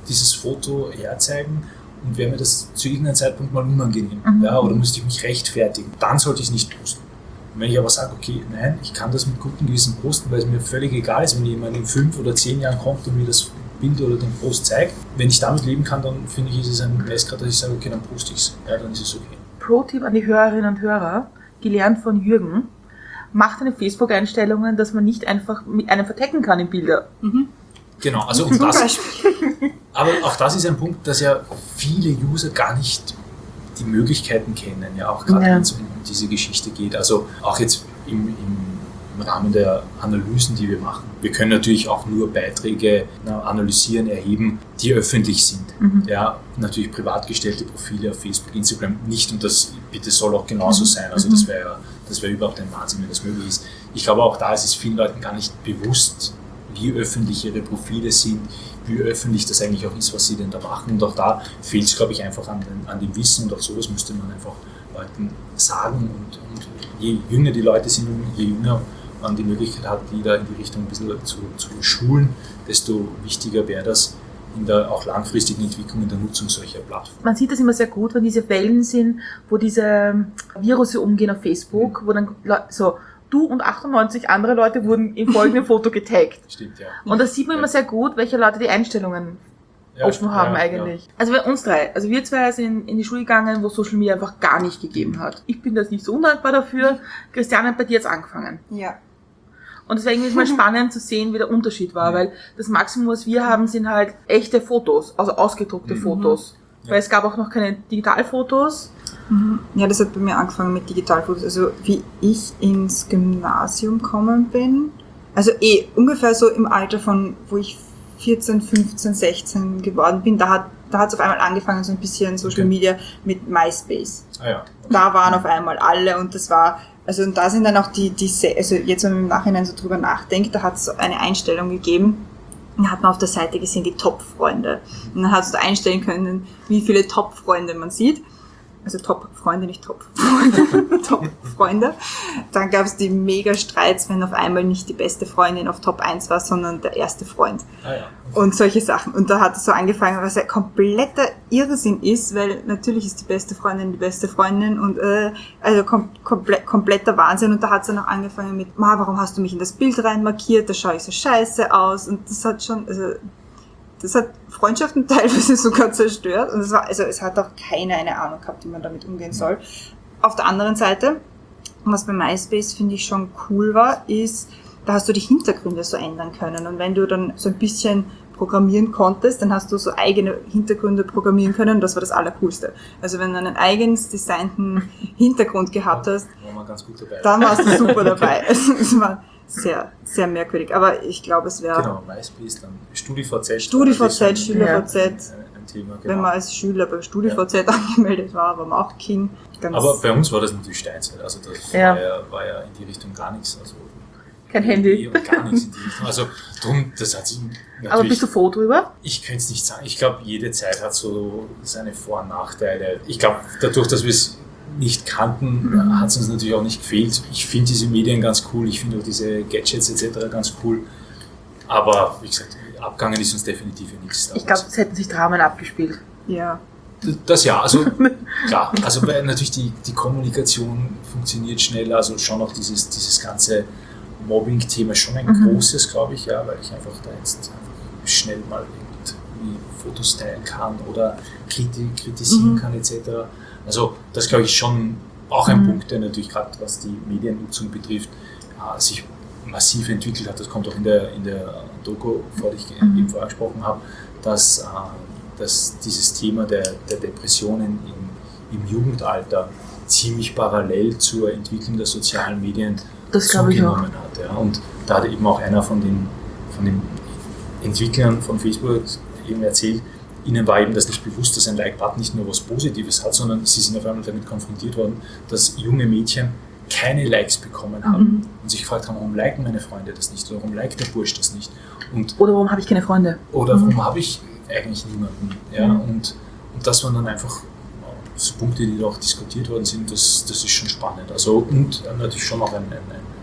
dieses Foto herzeigen und wäre mir das zu irgendeinem Zeitpunkt mal unangenehm, Mhm. ja, oder müsste ich mich rechtfertigen, dann sollte ich es nicht posten. Und wenn ich aber sage, okay, nein, ich kann das mit gutem Gewissen posten, weil es mir völlig egal ist, wenn jemand in fünf oder zehn Jahren kommt und mir das Bild oder den Post zeigt, wenn ich damit leben kann, dann finde ich, ist es ein Messgrad, dass ich sage, okay, dann poste ich es, ja, dann ist es okay. Pro-Tipp an die Hörerinnen und Hörer, gelernt von Jürgen, macht eine Facebook-Einstellungen, dass man nicht einfach mit einem vertecken kann in Bilder. Genau, also und Zum das, Beispiel. aber auch das ist ein Punkt, dass ja viele User gar nicht die Möglichkeiten kennen, ja auch gerade Ja. wenn es um diese Geschichte geht. Also auch jetzt im, im, im Rahmen der Analysen, die wir machen. Wir können natürlich auch nur Beiträge na, analysieren, erheben, die öffentlich sind. Mhm. Ja, natürlich privat gestellte Profile auf Facebook, Instagram nicht, und das bitte soll auch genauso Mhm. sein. Also Mhm. das wäre ja, das wäre überhaupt ein Wahnsinn, wenn das möglich ist. Ich glaube auch da ist es vielen Leuten gar nicht bewusst, wie öffentlich ihre Profile sind, wie öffentlich das eigentlich auch ist, was sie denn da machen. Und auch da fehlt es, glaube ich, einfach an, den, an dem Wissen, und auch sowas müsste man einfach Leuten sagen. Und, und je jünger die Leute sind und je jünger man die Möglichkeit hat, die da in die Richtung ein bisschen zu, zu schulen, desto wichtiger wäre das in der auch langfristigen Entwicklung, in der Nutzung solcher Plattformen. Man sieht das immer sehr gut, wenn diese Wellen sind, wo diese Virusse umgehen auf Facebook, wo dann Le- so, du und achtundneunzig andere Leute wurden im folgenden Foto getaggt. Stimmt, ja. Und das sieht man immer sehr gut, welche Leute die Einstellungen Ja, offen haben ja, eigentlich. Also bei uns drei, also wir zwei sind in die Schule gegangen, wo Social Media einfach gar nicht gegeben hat. Ich bin das nicht so undankbar dafür. Christiane hat bei dir jetzt angefangen. Ja. Und deswegen ist es mal spannend zu sehen, wie der Unterschied war, weil das Maximum, was wir haben, sind halt echte Fotos, also ausgedruckte Mhm. Fotos. Ja. Weil es gab auch noch keine Digitalfotos. Ja, das hat bei mir angefangen mit Digitalfotos. Also wie ich ins Gymnasium gekommen bin, also eh ungefähr so im Alter von, wo ich vierzehn, fünfzehn, sechzehn geworden bin, da hat da hat es auf einmal angefangen, so ein bisschen Social Okay. Media mit MySpace. Ah ja. Da waren auf einmal alle, und das war, also und da sind dann auch die, die, Se- also jetzt wenn man im Nachhinein so drüber nachdenkt, da hat es so eine Einstellung gegeben, da hat man auf der Seite gesehen, die Top-Freunde. Und dann hast du einstellen können, wie viele Top-Freunde man sieht. Also Top-Freunde, nicht Top-Freunde. Top-Freunde. Dann gab es die Mega-Streits, wenn auf einmal nicht die beste Freundin auf Top eins war, sondern der erste Freund. Ah ja. Und solche Sachen. Und da hat es so angefangen, was ja kompletter Irrsinn ist, weil natürlich ist die beste Freundin die beste Freundin und äh, also kom komple kompletter Wahnsinn. Und da hat es dann auch angefangen mit, Ma, warum hast du mich in das Bild rein markiert, da schaue ich so scheiße aus. Und das hat schon, also das hat Freundschaften teilweise sogar zerstört. Und es war, also es hat auch keiner eine Ahnung gehabt, wie man damit umgehen soll. Auf der anderen Seite, was bei MySpace finde ich schon cool war, ist, da hast du die Hintergründe so ändern können. Und wenn du dann so ein bisschen programmieren konntest, dann hast du so eigene Hintergründe programmieren können. Das war das Allercoolste. Also wenn du einen eigens designten Hintergrund gehabt hast, War mal ganz gut dabei. dann warst du super dabei. Also es war sehr, sehr merkwürdig. Aber ich glaube, es wäre, Genau, MySpace, dann StudiVZ. StudiVZ, das ist ein- SchülerVZ. Ein, ein Thema, genau. wenn man als Schüler bei StudiVZ angemeldet war, war man auch King. Ganz Aber bei uns war das natürlich Steinzeit, also das Ja. war, ja, war ja in die Richtung gar nichts. Also Kein Handy. Gar nichts in die Richtung. Also drum, das hat sich natürlich... Aber bist du froh drüber? Ich könnte es nicht sagen. Ich glaube, jede Zeit hat so seine Vor- und Nachteile. Ich glaube, dadurch, dass wir es nicht kannten, Mhm. hat es uns natürlich auch nicht gefehlt. Ich finde diese Medien ganz cool, ich finde auch diese Gadgets et cetera ganz cool. Aber wie gesagt, abgangen ist uns definitiv nichts. Ich glaube, es hätten sich Dramen abgespielt. Ja. Das ja, also klar, also weil natürlich die, die Kommunikation funktioniert schneller, also schon auch dieses, dieses ganze Mobbing-Thema schon ein Mhm. großes, glaube ich, ja, weil ich einfach da jetzt einfach schnell mal irgendwie Fotos teilen kann oder kriti kritisieren Mhm. kann et cetera. Also das glaube ich schon auch ein Mhm. Punkt, der natürlich gerade was die Mediennutzung betrifft, äh, sich massiv entwickelt hat. Das kommt auch in der, in der Doku, vor der ich Mhm. eben vorher gesprochen habe, dass, äh, dass dieses Thema der, der Depressionen im, im Jugendalter ziemlich parallel zur Entwicklung der sozialen Medien Das glaube ich auch. zugenommen hat. Ja. Und da hat eben auch einer von den, von den Entwicklern von Facebook eben erzählt, ihnen war eben das nicht bewusst, dass ein Like-Button nicht nur was Positives hat, sondern sie sind auf einmal damit konfrontiert worden, dass junge Mädchen keine Likes bekommen haben Mhm. und sich gefragt haben, warum liken meine Freunde das nicht, oder warum liked der Bursch das nicht und Oder warum habe ich keine Freunde? oder Mhm. warum habe ich eigentlich niemanden. Ja? Mhm. Und, und das waren dann einfach so Punkte, die da auch diskutiert worden sind, das, das ist schon spannend. Also, und natürlich schon auch ein, ein, ein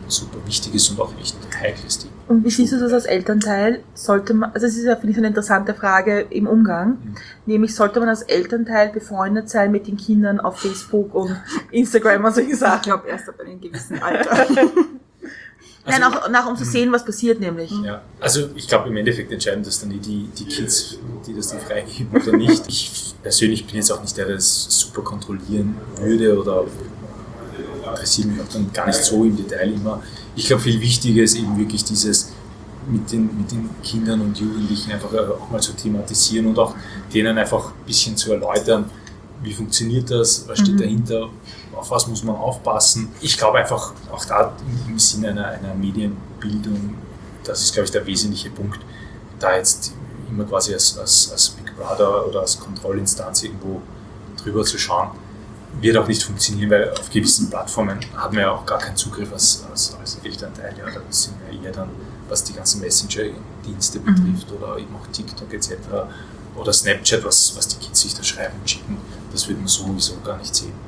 super wichtiges und auch echt heikles Thema. Und wie siehst du das als Elternteil? Sollte man, also das ist ja, finde ich, eine interessante Frage im Umgang, mhm. nämlich sollte man als Elternteil befreundet sein mit den Kindern auf Facebook und Instagram und solche Sachen? Ich glaube erst ab einem gewissen Alter. Also, Nein, auch nach, um zu sehen, was passiert nämlich. Ja, also ich glaube im Endeffekt entscheiden das dann die, die Kids, die das dann freigeben oder nicht. Ich persönlich bin jetzt auch nicht der, der das super kontrollieren würde oder interessiert mich auch dann gar nicht so im Detail immer. Ich glaube, viel wichtiger ist eben wirklich dieses mit den, mit den Kindern und Jugendlichen einfach auch mal zu thematisieren und auch denen einfach ein bisschen zu erläutern, wie funktioniert das, was steht mhm. dahinter, auf was muss man aufpassen. Ich glaube einfach, auch da im Sinne einer, einer Medienbildung, das ist, glaube ich, der wesentliche Punkt, da jetzt immer quasi als, als, als Big Brother oder als Kontrollinstanz irgendwo drüber zu schauen, wird auch nicht funktionieren, weil auf gewissen Plattformen hat man ja auch gar keinen Zugriff als, als, als Elternteil. Ja, da sind wir eher dann, was die ganzen Messenger-Dienste betrifft mhm. oder eben auch TikTok et cetera oder Snapchat, was, was die Kids sich da schreiben und schicken, das wird man sowieso gar nicht sehen.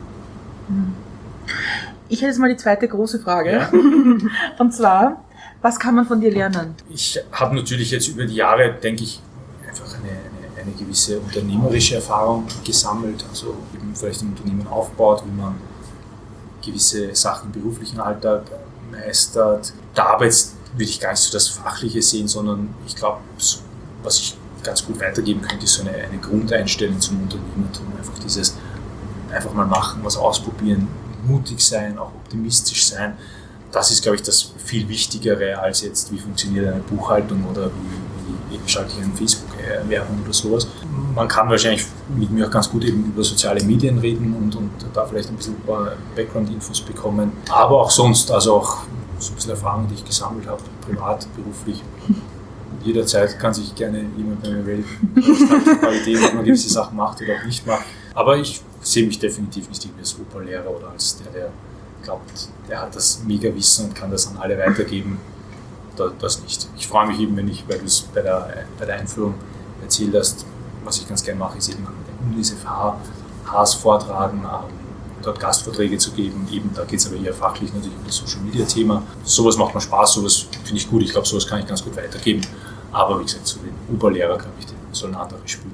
Ich hätte jetzt mal die zweite große Frage. Ja. Und zwar, was kann man von dir lernen? Ich habe natürlich jetzt über die Jahre, denke ich, einfach eine, eine, eine gewisse unternehmerische Erfahrung gesammelt. Also eben vielleicht ein Unternehmen aufbaut, wie man gewisse Sachen im beruflichen Alltag meistert. Da aber jetzt würde ich gar nicht so das Fachliche sehen, sondern ich glaube, was ich ganz gut weitergeben könnte, ist so eine, eine Grundeinstellung zum Unternehmertum. Einfach dieses einfach mal machen, was ausprobieren, mutig sein, auch optimistisch sein. Das ist, glaube ich, das viel Wichtigere als jetzt, wie funktioniert eine Buchhaltung oder wie, wie schalte ich eine Facebook-Werbung oder sowas. Man kann wahrscheinlich mit mir auch ganz gut eben über soziale Medien reden und, und da vielleicht ein bisschen ein paar Background-Infos bekommen. Aber auch sonst, also auch so ein bisschen Erfahrungen, die ich gesammelt habe, privat, beruflich. Jederzeit kann sich gerne jemand bei mir melden. Ich habe ein paar Ideen, ob man gewisse Sachen macht oder auch nicht macht. Aber ich sehe mich definitiv nicht irgendwie als Oberlehrer oder als der, der glaubt, der hat das Mega-Wissen und kann das an alle weitergeben. Das nicht. Ich freue mich eben, wenn ich, weil du es bei der, bei der Einführung erzählt hast, was ich ganz gerne mache, ist eben den UNICEF Haas vortragen, dort Gastvorträge zu geben. Eben, da geht es aber eher fachlich natürlich um das Social-Media-Thema. Sowas macht mir Spaß, sowas finde ich gut. Ich glaube, sowas kann ich ganz gut weitergeben. Aber wie gesagt, so den Oberlehrer, glaube ich, den sollen andere spielen.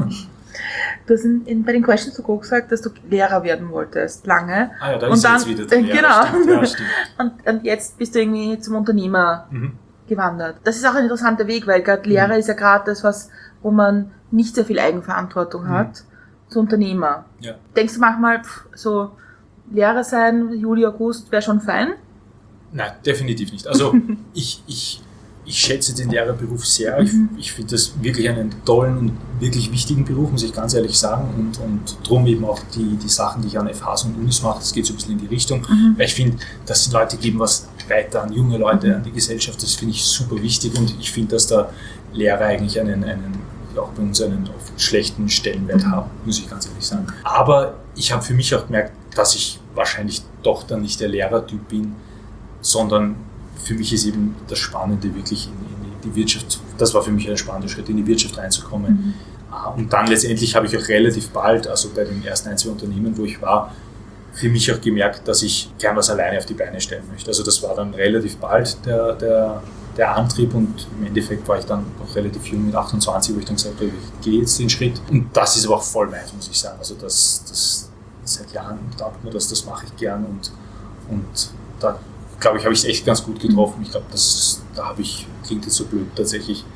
Du hast in, in, bei den Questions to Go gesagt, dass du Lehrer werden wolltest, lange. Ah ja, da und ist dann, jetzt wieder der Lehrer. Genau. Stimmt, ja, stimmt. Und, und jetzt bist du irgendwie zum Unternehmer Mhm. gewandert. Das ist auch ein interessanter Weg, weil gerade Lehrer Mhm. ist ja gerade das, was, wo man nicht sehr viel Eigenverantwortung hat, Mhm. zu Unternehmer. Ja. Denkst du manchmal, pff, so Lehrer sein, Juli, August, wäre schon fein? Nein, definitiv nicht. Also ich, ich, ich schätze den Lehrerberuf sehr. Ich, ich finde das wirklich einen tollen und wirklich wichtigen Beruf, muss ich ganz ehrlich sagen. Und, und darum eben auch die, die Sachen, die ich an F Hs und Unis mache, das geht so ein bisschen in die Richtung. Mhm. Weil ich finde, dass die Leute geben was weiter an junge Leute, an die Gesellschaft. Das finde ich super wichtig. Und ich finde, dass der Lehrer eigentlich einen, einen auch bei uns einen oft schlechten Stellenwert haben, muss ich ganz ehrlich sagen. Aber ich habe für mich auch gemerkt, dass ich wahrscheinlich doch dann nicht der Lehrertyp bin, sondern für mich ist eben das Spannende wirklich in, in die Wirtschaft, das war für mich ein spannender Schritt, in die Wirtschaft reinzukommen. Mhm. Und dann letztendlich habe ich auch relativ bald, also bei den ersten ein, zwei Unternehmen, wo ich war, für mich auch gemerkt, dass ich gern was alleine auf die Beine stellen möchte. Also das war dann relativ bald der, der, der Antrieb und im Endeffekt war ich dann noch relativ jung mit achtundzwanzig, wo ich dann gesagt habe, ich gehe jetzt den Schritt. Und das ist aber auch voll meins, muss ich sagen. Also das, das seit Jahren taugt mir das, das mache ich gern und, und da glaube ich, habe ich es echt ganz gut getroffen. Ich glaube, da habe ich, klingt jetzt so blöd, tatsächlich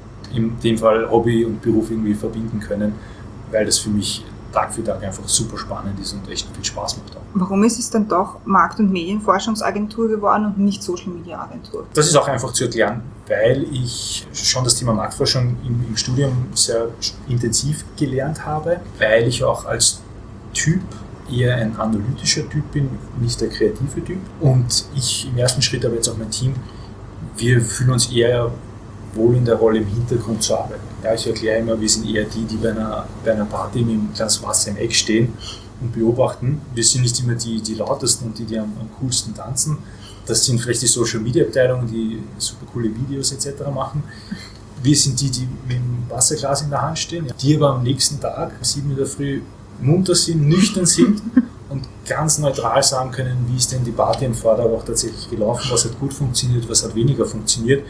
in dem Fall Hobby und Beruf irgendwie verbinden können, weil das für mich Tag für Tag einfach super spannend ist und echt viel Spaß macht auch. Warum ist es dann doch Markt- und Medienforschungsagentur geworden und nicht Social-Media-Agentur? Das ist auch einfach zu erklären, weil ich schon das Thema Marktforschung im, im Studium sehr intensiv gelernt habe, weil ich auch als Typ eher ein analytischer Typ bin, nicht der kreative Typ. Und ich im ersten Schritt, aber jetzt auch mein Team, wir fühlen uns eher wohl in der Rolle im Hintergrund zu arbeiten. Ja, ich erkläre immer, wir sind eher die, die bei einer, bei einer Party mit einem Glas Wasser im Eck stehen und beobachten. Wir sind nicht immer die, die lautesten und die, die am, am coolsten tanzen. Das sind vielleicht die Social-Media-Abteilungen, die super coole Videos et cetera machen. Wir sind die, die mit dem Wasserglas in der Hand stehen, die aber am nächsten Tag, sieben in der Früh, munter sind, nüchtern sind und ganz neutral sagen können, wie ist denn die Party im Vortag auch tatsächlich gelaufen, was hat gut funktioniert, was hat weniger funktioniert.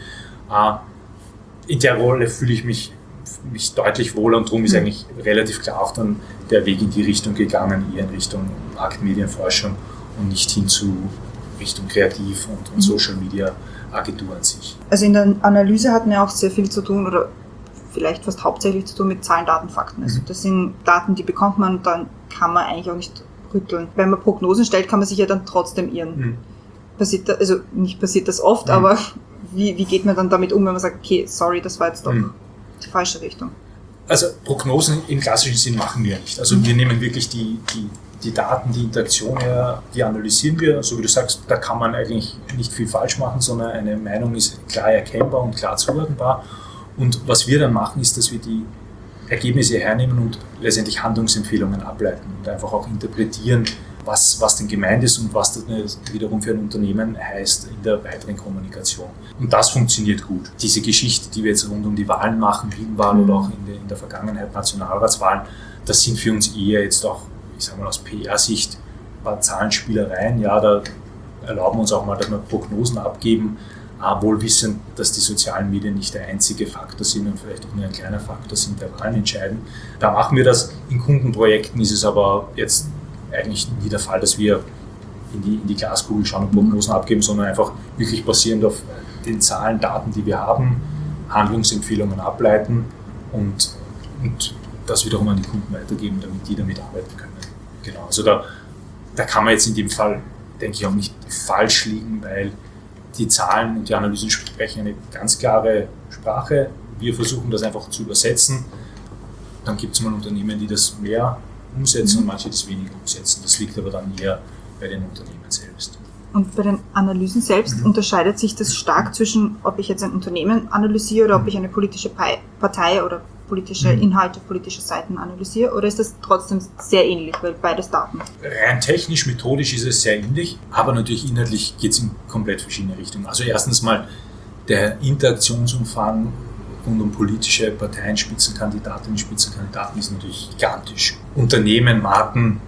In der Rolle fühle ich mich, mich deutlich wohler und darum ist eigentlich relativ klar auch dann der Weg in die Richtung gegangen, eher in Richtung Marktmedienforschung und nicht hin zu Richtung Kreativ und, und Social Media Agentur an sich. Also in der Analyse hat man ja auch sehr viel zu tun oder vielleicht fast hauptsächlich zu tun mit Zahlen, Daten, Fakten. Also das sind Daten, die bekommt man und dann kann man eigentlich auch nicht rütteln. Wenn man Prognosen stellt, kann man sich ja dann trotzdem irren. Mhm. Passiert da, also nicht passiert das oft, mhm. aber wie, wie geht man dann damit um, wenn man sagt, okay, sorry, das war jetzt doch mhm. die falsche Richtung? Also Prognosen im klassischen Sinn machen wir nicht. Also mhm. wir nehmen wirklich die, die, die Daten, die Interaktion her, die analysieren wir. So wie du sagst, da kann man eigentlich nicht viel falsch machen, sondern eine Meinung ist klar erkennbar und klar zuordnenbar. Und was wir dann machen, ist, dass wir die Ergebnisse hernehmen und letztendlich Handlungsempfehlungen ableiten und einfach auch interpretieren, was, was denn gemeint ist und was das wiederum für ein Unternehmen heißt in der weiteren Kommunikation. Und das funktioniert gut. Diese Geschichte, die wir jetzt rund um die Wahlen machen, Wien-Wahl mhm. oder auch in der, in der Vergangenheit Nationalratswahlen, das sind für uns eher jetzt auch, ich sage mal aus P R-Sicht, ein paar Zahlenspielereien. Ja, da erlauben wir uns auch mal, dass wir Prognosen abgeben, wohl wissend, dass die sozialen Medien nicht der einzige Faktor sind und vielleicht auch nur ein kleiner Faktor sind, der Wahlen entscheiden. Da machen wir das. In Kundenprojekten ist es aber jetzt eigentlich nie der Fall, dass wir in die, in die Glaskugel schauen und Prognosen abgeben, sondern einfach wirklich basierend auf den Zahlen, Daten, die wir haben, Handlungsempfehlungen ableiten und, und das wiederum an die Kunden weitergeben, damit die damit arbeiten können. Genau. Also da, da kann man jetzt in dem Fall, denke ich, auch nicht falsch liegen, weil die Zahlen und die Analysen sprechen eine ganz klare Sprache. Wir versuchen das einfach zu übersetzen. Dann gibt es mal Unternehmen, die das mehr umsetzen mhm. und manche, die das weniger umsetzen. Das liegt aber dann eher bei den Unternehmen selbst. Und bei den Analysen selbst mhm. unterscheidet sich das stark zwischen, ob ich jetzt ein Unternehmen analysiere oder ob ich eine politische Partei oder politische Inhalte, politische Seiten analysiere, oder ist das trotzdem sehr ähnlich, weil beides Daten? Rein technisch, methodisch ist es sehr ähnlich, aber natürlich inhaltlich geht es in komplett verschiedene Richtungen. Also erstens mal der Interaktionsumfang rund um politische Parteien, Spitzenkandidatinnen, Spitzenkandidaten ist natürlich gigantisch. Unternehmen, Marken,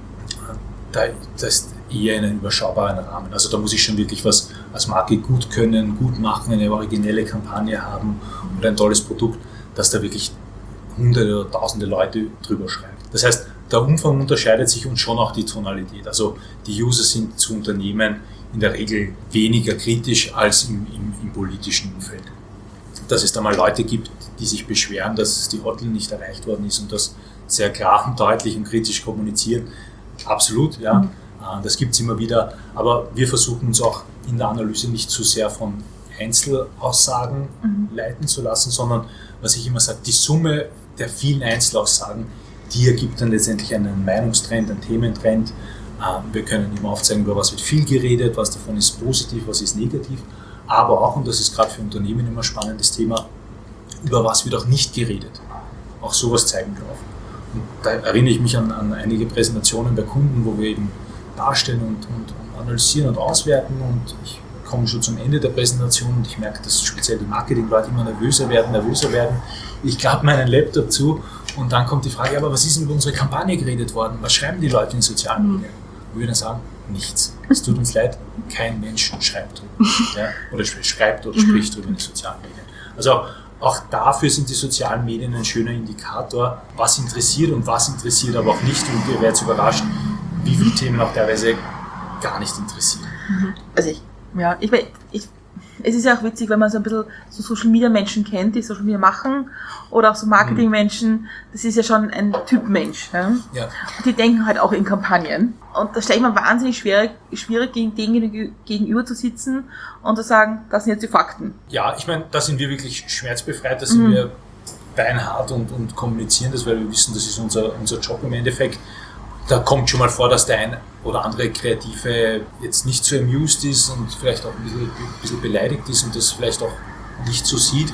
da, das ist eher in einem überschaubaren Rahmen. Also da muss ich schon wirklich was als Marke gut können, gut machen, eine originelle Kampagne haben oder ein tolles Produkt, dass da wirklich hunderte oder tausende Leute drüber schreiben. Das heißt, der Umfang unterscheidet sich und schon auch die Tonalität. Also die User sind zu Unternehmen in der Regel weniger kritisch als im, im, im politischen Umfeld. Dass es da mal Leute gibt, die sich beschweren, dass die Hotline nicht erreicht worden ist und das sehr klar und deutlich und kritisch kommunizieren. Absolut, ja. Mhm. Das gibt es immer wieder. Aber wir versuchen uns auch in der Analyse nicht zu sehr von Einzelaussagen mhm. leiten zu lassen, sondern, was ich immer sage, die Summe der vielen Einzelaussagen, die ergibt dann letztendlich einen Meinungstrend, einen Thementrend. Wir können immer aufzeigen, über was wird viel geredet, was davon ist positiv, was ist negativ, aber auch, und das ist gerade für Unternehmen immer ein spannendes Thema, über was wird auch nicht geredet. Auch sowas zeigen wir auf. Und da erinnere ich mich an, an einige Präsentationen bei Kunden, wo wir eben darstellen und, und, und analysieren und auswerten, und ich komme schon zum Ende der Präsentation und ich merke, dass speziell die Marketing-Leute immer nervöser werden, nervöser werden. Ich klappe meinen Laptop zu und dann kommt die Frage, aber was ist denn über unsere Kampagne geredet worden? Was schreiben die Leute in sozialen Medien? Und wir dann sagen, nichts. Es tut uns leid, kein Mensch schreibt drüber. Ja? Oder schreibt oder spricht drüber in den sozialen Medien. Also auch dafür sind die sozialen Medien ein schöner Indikator, was interessiert und was interessiert aber auch nicht. Und ihr werdet überrascht, wie viele Themen auch teilweise gar nicht interessieren. Also ich Ja, ich, ich, es ist ja auch witzig, wenn man so ein bisschen so Social-Media-Menschen kennt, die Social-Media machen, oder auch so Marketing-Menschen, das ist ja schon ein Typ Mensch. Ja? Ja. Und die denken halt auch in Kampagnen. Und da stelle ich mir wahnsinnig schwierig, schwierig gegen denen gegenüber zu sitzen und zu sagen, das sind jetzt die Fakten. Ja, ich meine, da sind wir wirklich schmerzbefreit, da sind mhm. wir beinhart und, und kommunizieren das, weil wir wissen, das ist unser, unser Job im Endeffekt. Da kommt schon mal vor, dass der ein oder andere Kreative jetzt nicht so amused ist und vielleicht auch ein bisschen, ein bisschen beleidigt ist und das vielleicht auch nicht so sieht.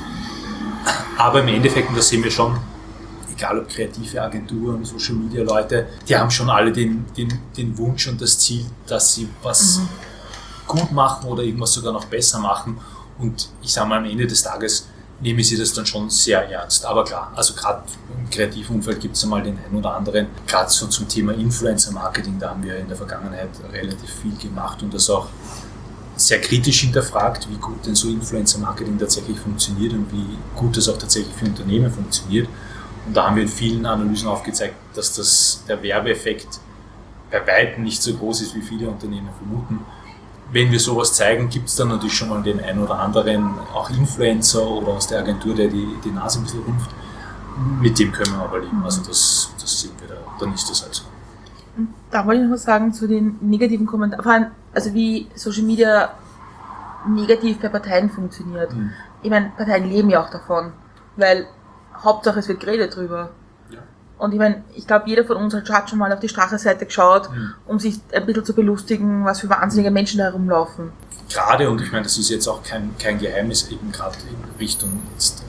Aber im Endeffekt, und das sehen wir schon, egal ob kreative Agenturen, Social Media Leute, die haben schon alle den, den, den Wunsch und das Ziel, dass sie was mhm. gut machen oder irgendwas sogar noch besser machen. Und ich sage mal, am Ende des Tages nehmen sie das dann schon sehr ernst. Aber klar, also gerade im kreativen Umfeld gibt es einmal den einen oder anderen, gerade so zum Thema Influencer-Marketing, da haben wir in der Vergangenheit relativ viel gemacht und das auch sehr kritisch hinterfragt, wie gut denn so Influencer-Marketing tatsächlich funktioniert und wie gut das auch tatsächlich für Unternehmen funktioniert. Und da haben wir in vielen Analysen aufgezeigt, dass das, der Werbeeffekt bei weitem nicht so groß ist, wie viele Unternehmen vermuten. Wenn wir sowas zeigen, gibt es dann natürlich schon mal den einen oder anderen, auch Influencer oder aus der Agentur, der die, die Nase ein bisschen rumpft. Mit dem können wir aber leben. Also das, das sehen wir da, dann ist das halt so. Da wollte ich noch was sagen zu den negativen Kommentaren, also wie Social Media negativ bei Parteien funktioniert. Mhm. Ich meine, Parteien leben ja auch davon, weil Hauptsache es wird geredet drüber. Ja. Und ich meine, ich glaube, jeder von uns hat schon mal auf die Strache-Seite geschaut, mhm. um sich ein bisschen zu belustigen, was für wahnsinnige Menschen da herumlaufen. Gerade, und ich meine, das ist jetzt auch kein, kein Geheimnis, eben gerade in Richtung jetzt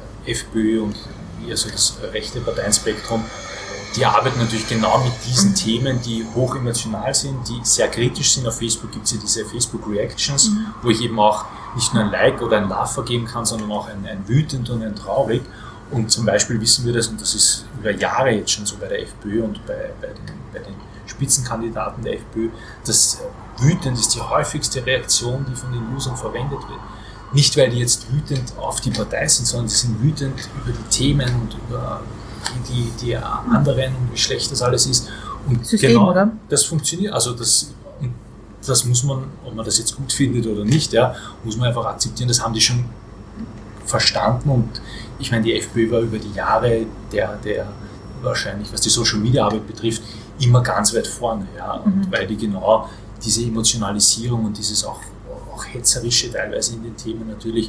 FPÖ und eher so das rechte Parteienspektrum, die arbeiten natürlich genau mit diesen mhm. Themen, die hoch emotional sind, die sehr kritisch sind. Auf Facebook gibt es ja diese Facebook Reactions, mhm. wo ich eben auch nicht nur ein Like oder ein Love vergeben kann, sondern auch ein, ein wütend und ein traurig. Und zum Beispiel wissen wir das, und das ist über Jahre jetzt schon so bei der FPÖ und bei, bei, den, bei den Spitzenkandidaten der FPÖ, dass wütend ist die häufigste Reaktion, die von den Usern verwendet wird. Nicht, weil die jetzt wütend auf die Partei sind, sondern sie sind wütend über die Themen und über die, die anderen und wie schlecht das alles ist. Und System, genau, oder? Das funktioniert. Also das, und das muss man, ob man das jetzt gut findet oder nicht, ja, muss man einfach akzeptieren, das haben die schon verstanden. Und ich meine, die FPÖ war über die Jahre der, der wahrscheinlich, was die Social Media Arbeit betrifft, immer ganz weit vorne, ja, und mhm. weil die genau diese Emotionalisierung und dieses auch, auch Hetzerische teilweise in den Themen natürlich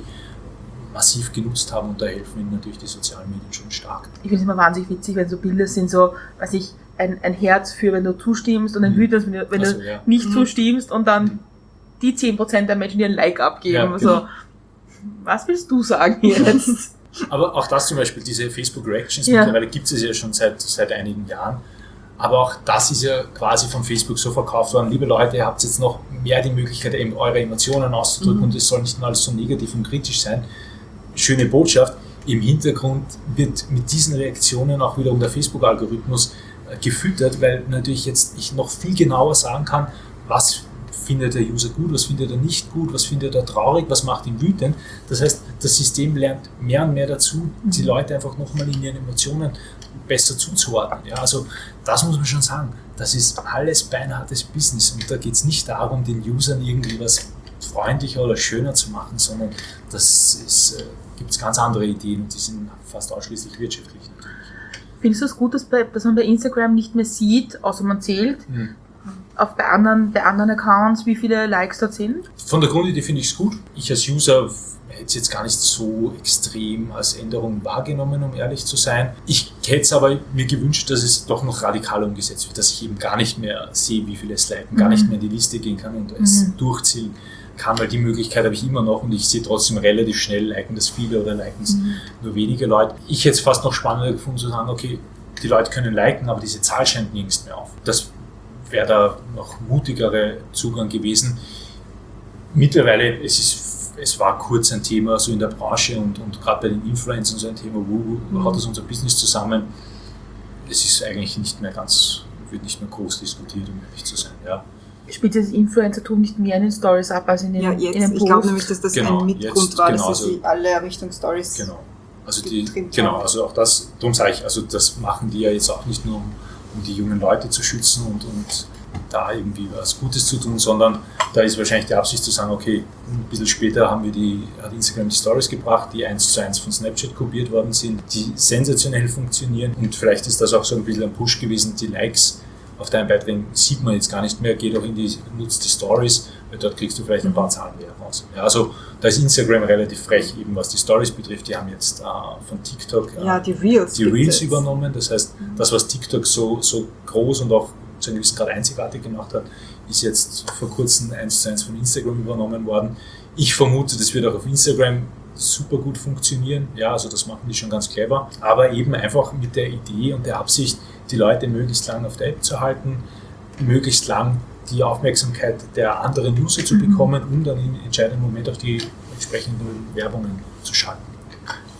massiv genutzt haben, und da helfen ihnen natürlich die sozialen Medien schon stark. Ich finde es immer wahnsinnig witzig, wenn so Bilder sind, so, weiß ich, ein, ein Herz für, wenn du zustimmst, und ein mhm. wütendes, wenn du, wenn also, du ja. nicht mhm. zustimmst, und dann mhm. die zehn Prozent der Menschen, die ein Like abgeben. Ja, genau. So, was willst du sagen jetzt? Aber auch das zum Beispiel, diese Facebook Reactions, ja. mittlerweile gibt es ja schon seit, seit einigen Jahren. Aber auch das ist ja quasi von Facebook so verkauft worden. Liebe Leute, ihr habt jetzt noch mehr die Möglichkeit, eben eure Emotionen auszudrücken, mhm. und es soll nicht nur alles so negativ und kritisch sein. Schöne Botschaft. Im Hintergrund wird mit diesen Reaktionen auch wiederum der Facebook-Algorithmus gefüttert, weil natürlich jetzt ich noch viel genauer sagen kann, was findet der User gut, was findet er nicht gut, was findet er traurig, was macht ihn wütend. Das heißt, das System lernt mehr und mehr dazu, die Leute einfach nochmal in ihren Emotionen besser zuzuordnen. Ja, also das muss man schon sagen, das ist alles beinhartes Business, und da geht es nicht darum, den Usern irgendwie was freundlicher oder schöner zu machen, sondern das ist, äh, gibt es ganz andere Ideen, und die sind fast ausschließlich wirtschaftlich natürlich. Findest du es gut, dass, bei, dass man bei Instagram nicht mehr sieht, außer man zählt, hm. auf bei anderen, bei anderen Accounts, wie viele Likes dort sind? Von der Grundidee finde ich es gut. Ich als User hätte es jetzt gar nicht so extrem als Änderung wahrgenommen, um ehrlich zu sein. Ich hätte es aber mir gewünscht, dass es doch noch radikal umgesetzt wird, dass ich eben gar nicht mehr sehe, wie viele es liken, mhm. gar nicht mehr in die Liste gehen kann und es mhm. durchziehen kann, weil die Möglichkeit habe ich immer noch, und ich sehe trotzdem relativ schnell, liken das viele oder liken es mhm. nur wenige Leute. Ich hätte es fast noch spannender gefunden zu sagen, okay, die Leute können liken, aber diese Zahl scheint nirgends mehr auf. Das wäre da noch mutigere Zugang gewesen. Mittlerweile, es ist Es war kurz ein Thema so in der Branche, und, und gerade bei den Influencern so ein Thema, wo, wo hat das unser Business zusammen? Es ist eigentlich nicht mehr ganz, wird nicht mehr groß diskutiert, um ehrlich zu sein. Ja. Spielt das Influencer-Tum nicht mehr in den Stories ab als in den, ja, jetzt, in den Posts? Ich glaube nämlich, dass das genau, ein Mitgrund jetzt, war, genau, dass also, sie alle Richtung Stories genau. Also die, genau, also auch das, darum sage ich, also das machen die ja jetzt auch nicht nur, um, um die jungen Leute zu schützen und, und da irgendwie was Gutes zu tun, sondern da ist wahrscheinlich die Absicht zu sagen, okay, ein bisschen später haben wir die, hat Instagram die Stories gebracht, die eins zu eins von Snapchat kopiert worden sind, die sensationell funktionieren, und vielleicht ist das auch so ein bisschen ein Push gewesen, die Likes auf deinen Beiträgen sieht man jetzt gar nicht mehr, geht auch in die, nutzt die Stories, weil dort kriegst du vielleicht ein paar Zahlen mehr raus. Ja, also da ist Instagram relativ frech, eben was die Stories betrifft. Die haben jetzt äh, von TikTok äh, ja, die Reels, die Reels übernommen, das heißt, das, was TikTok so, so groß und auch zu einem gewissen Grad einzigartig gemacht hat, ist jetzt vor kurzem eins zu eins von Instagram übernommen worden. Ich vermute, das wird auch auf Instagram super gut funktionieren. Ja, also das machen die schon ganz clever. Aber eben einfach mit der Idee und der Absicht, die Leute möglichst lang auf der App zu halten, möglichst lang die Aufmerksamkeit der anderen User zu bekommen, um dann im entscheidenden Moment auch die entsprechenden Werbungen zu schalten.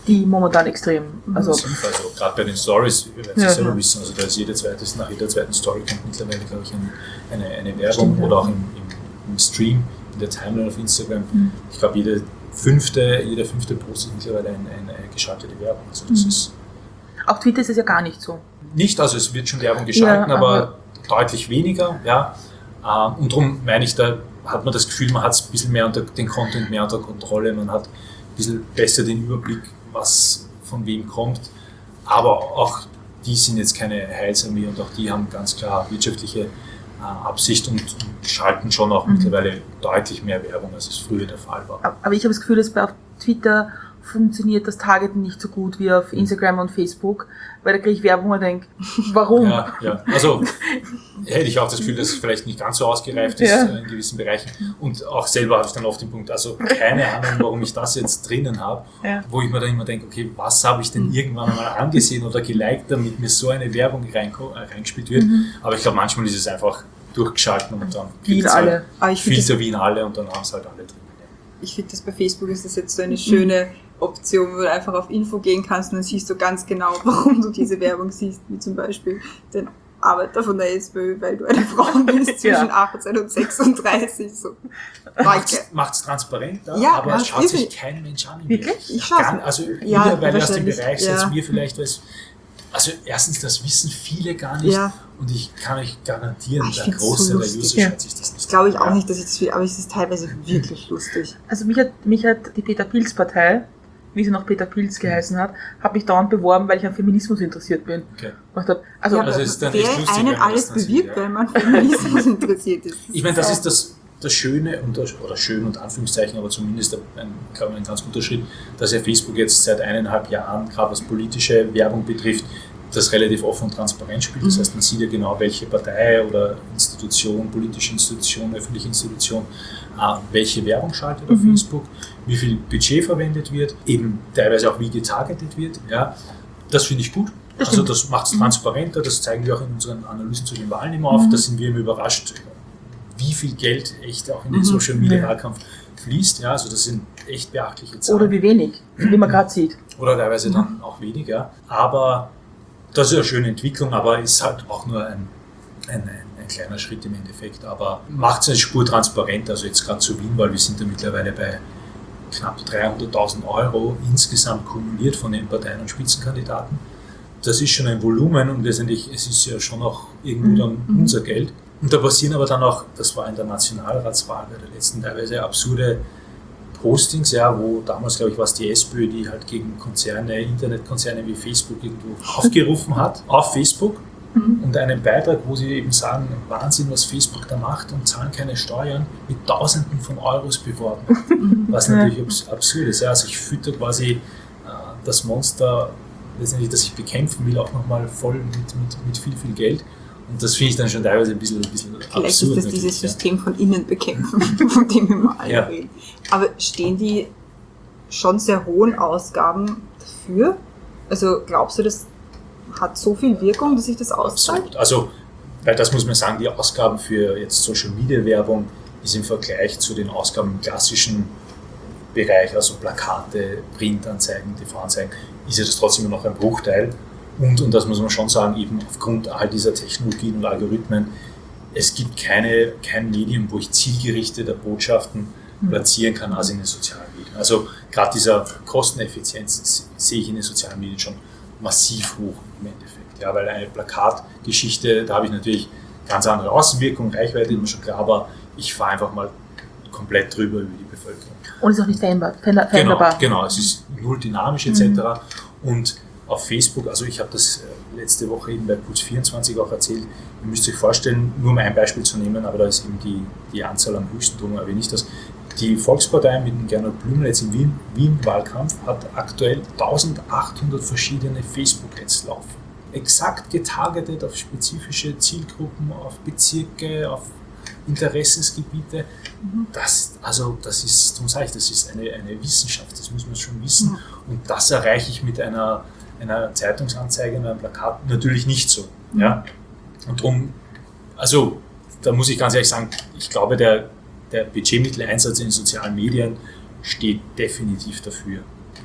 die momentan extrem, also Also gerade bei den Stories, wir werden es Ja, selber ja. wissen, also da ist jede zweite, nach jeder zweiten Story kommt mittlerweile, glaube ich, ein, eine, eine Werbung Stimmt, ja. oder auch im, im, im Stream, in der Timeline auf Instagram. Mhm. Ich glaube, jede fünfte, jeder fünfte Post ist mittlerweile eine, eine geschaltete Werbung. Also das Mhm. ist auf Twitter ist es ja gar nicht so. nicht, also es wird schon Werbung geschalten, Ja, aber, aber- deutlich weniger. Ja. Ähm, Und darum meine ich, da hat man das Gefühl, man hat es ein bisschen mehr unter den Content mehr unter Kontrolle, man hat ein bisschen besser den Überblick, was von wem kommt. Aber auch die sind jetzt keine Heilsarmee und auch die haben ganz klar wirtschaftliche äh, Absicht und, und schalten schon auch Mhm. mittlerweile deutlich mehr Werbung, als es früher der Fall war. Aber ich habe das Gefühl, dass bei auf Twitter funktioniert das Targeten nicht so gut wie auf Instagram und Facebook, weil da kriege ich Werbung und denke, warum? Ja, ja. Also hätte ich auch das Gefühl, dass es vielleicht nicht ganz so ausgereift ist Ja. äh, in gewissen Bereichen. Und auch selber habe ich dann oft den Punkt, also keine Ahnung, warum ich das jetzt drinnen habe, Ja. wo ich mir dann immer denke, okay, was habe ich denn irgendwann einmal angesehen oder geliked, damit mir so eine Werbung reinko- äh, reingespielt wird. Aber ich glaube, manchmal ist es einfach durchgeschalten und dann Wie in gibt's halt alle. Aber ich finde Filter wie in alle und dann haben es halt alle drin. ich find das bei Facebook ist das jetzt so eine schöne Option, wo du einfach auf Info gehen kannst und dann siehst du ganz genau, warum du diese Werbung siehst, wie zum Beispiel den Arbeiter von der SPÖ, weil du eine Frau bist zwischen Ja. achtzehn und sechsunddreißig. So. Danke. Macht es transparenter, Ja, aber ja, es schaut sich wirklich. kein Mensch an. im Wirklich? Bild. Ich schaue Gar- es. Also Ja, mittlerweile aus dem wahrscheinlich, Bereich, ja. jetzt mir vielleicht, weil es also erstens, das wissen viele gar nicht Ja. und ich kann euch garantieren, Ah, ich der find's so Großteil der lustig. User Ja. schaut sich das nicht Das glaube ich auch Ja. nicht, dass ich das will, aber es ist teilweise wirklich lustig. Also mich hat, mich hat die Peter-Pilz-Partei, wie sie noch Peter Pilz geheißen hat, hat mich dauernd beworben, weil ich an Feminismus interessiert bin. Okay. Und ich hab, also, Ja, also aber ist dann wer echt lustig, wenn einen man alles das dann sieht, bewirbt, ja. weil man Feminismus interessiert ist. Ich meine, das ist das, das Schöne, und das, oder schön und Anführungszeichen, aber zumindest ein, glaube ich, ein ganz guter Schritt, dass ja Facebook jetzt seit eineinhalb Jahren, gerade was politische Werbung betrifft, das relativ offen und transparent spielt. Das heißt, man sieht ja genau, welche Partei oder Institution, politische Institution, öffentliche Institution, äh, welche Werbung schaltet auf Facebook, wie viel Budget verwendet wird, eben teilweise auch wie getargetet wird. Ja. Das finde ich gut. Das Also stimmt. das macht es transparenter, das zeigen wir auch in unseren Analysen zu den Wahlen immer auf. Da sind wir immer überrascht, wie viel Geld echt auch in den Social Media Ja. Wahlkampf fließt. Ja, also das sind echt beachtliche Zahlen. oder wie wenig, wie man gerade sieht. Oder teilweise dann auch weniger. Aber das ist eine schöne Entwicklung, aber ist halt auch nur ein, ein, ein, ein kleiner Schritt im Endeffekt. Aber macht es eine Spur transparent. Also jetzt gerade zu Wien, weil wir sind da mittlerweile bei knapp dreihunderttausend Euro insgesamt kumuliert von den Parteien und Spitzenkandidaten. Das ist schon ein Volumen und letztendlich, es ist ja schon auch irgendwo dann unser Geld. Und da passieren aber dann auch, das war in der Nationalratswahl bei der letzten teilweise absurde Postings, ja, wo damals, glaube ich, war es die SPÖ, die halt gegen Konzerne, Internetkonzerne wie Facebook irgendwo aufgerufen hat, auf Facebook. Und einen Beitrag, wo sie eben sagen, Wahnsinn, was Facebook da macht und zahlen keine Steuern, mit Tausenden von Euros beworben. Was natürlich abs absurd ist. Ja. Also ich fütter quasi äh, das Monster, letztendlich, das ich bekämpfen will, auch nochmal voll mit, mit, mit viel, viel Geld. Und das finde ich dann schon teilweise ein bisschen, ein bisschen Vielleicht absurd. ist das dieses natürlich, ja. System von innen bekämpfen, von dem wir mal alle Ja. reden. Aber stehen die schon sehr hohen Ausgaben dafür? Also glaubst du, das hat so viel Wirkung, dass sich das auszahlt? Absolut. Also, weil das muss man sagen, die Ausgaben für jetzt Social Media Werbung ist im Vergleich zu den Ausgaben im klassischen Bereich, also Plakate, Printanzeigen, T V-Anzeigen, ist ja das trotzdem immer noch ein Bruchteil. Und, und das muss man schon sagen, eben aufgrund all dieser Technologien und Algorithmen, es gibt keine, kein Medium, wo ich zielgerichtete Botschaften platzieren kann, als in den sozialen Medien. Also gerade dieser Kosteneffizienz sehe ich in den sozialen Medien schon massiv hoch im Endeffekt. Ja, weil eine Plakatgeschichte, da habe ich natürlich ganz andere Außenwirkung, Reichweite, immer schon klar, aber ich fahre einfach mal komplett drüber über die Bevölkerung. Und ist auch nicht veränderbar. veränder- Genau, veränderbar. genau, es ist null dynamisch et cetera. Und auf Facebook, also ich habe das äh, letzte Woche eben bei Puls vierundzwanzig auch erzählt, ihr müsst euch vorstellen, nur um ein Beispiel zu nehmen, aber da ist eben die, die Anzahl am höchsten, darum erwähne ich das. Die Volkspartei mit dem Gernot Blümel jetzt im Wien, Wien-Wahlkampf hat aktuell eintausendachthundert verschiedene Facebook-Ads laufen. Exakt getargetet auf spezifische Zielgruppen, auf Bezirke, auf Interessensgebiete. Das, also das ist, darum sage ich, das ist eine, eine Wissenschaft, das muss man schon wissen. Und das erreiche ich mit einer, einer Zeitungsanzeige und einem Plakat natürlich nicht so. Ja? Und darum, also da muss ich ganz ehrlich sagen, ich glaube, der, der Budgetmitteleinsatz in den sozialen Medien steht definitiv dafür. Ja.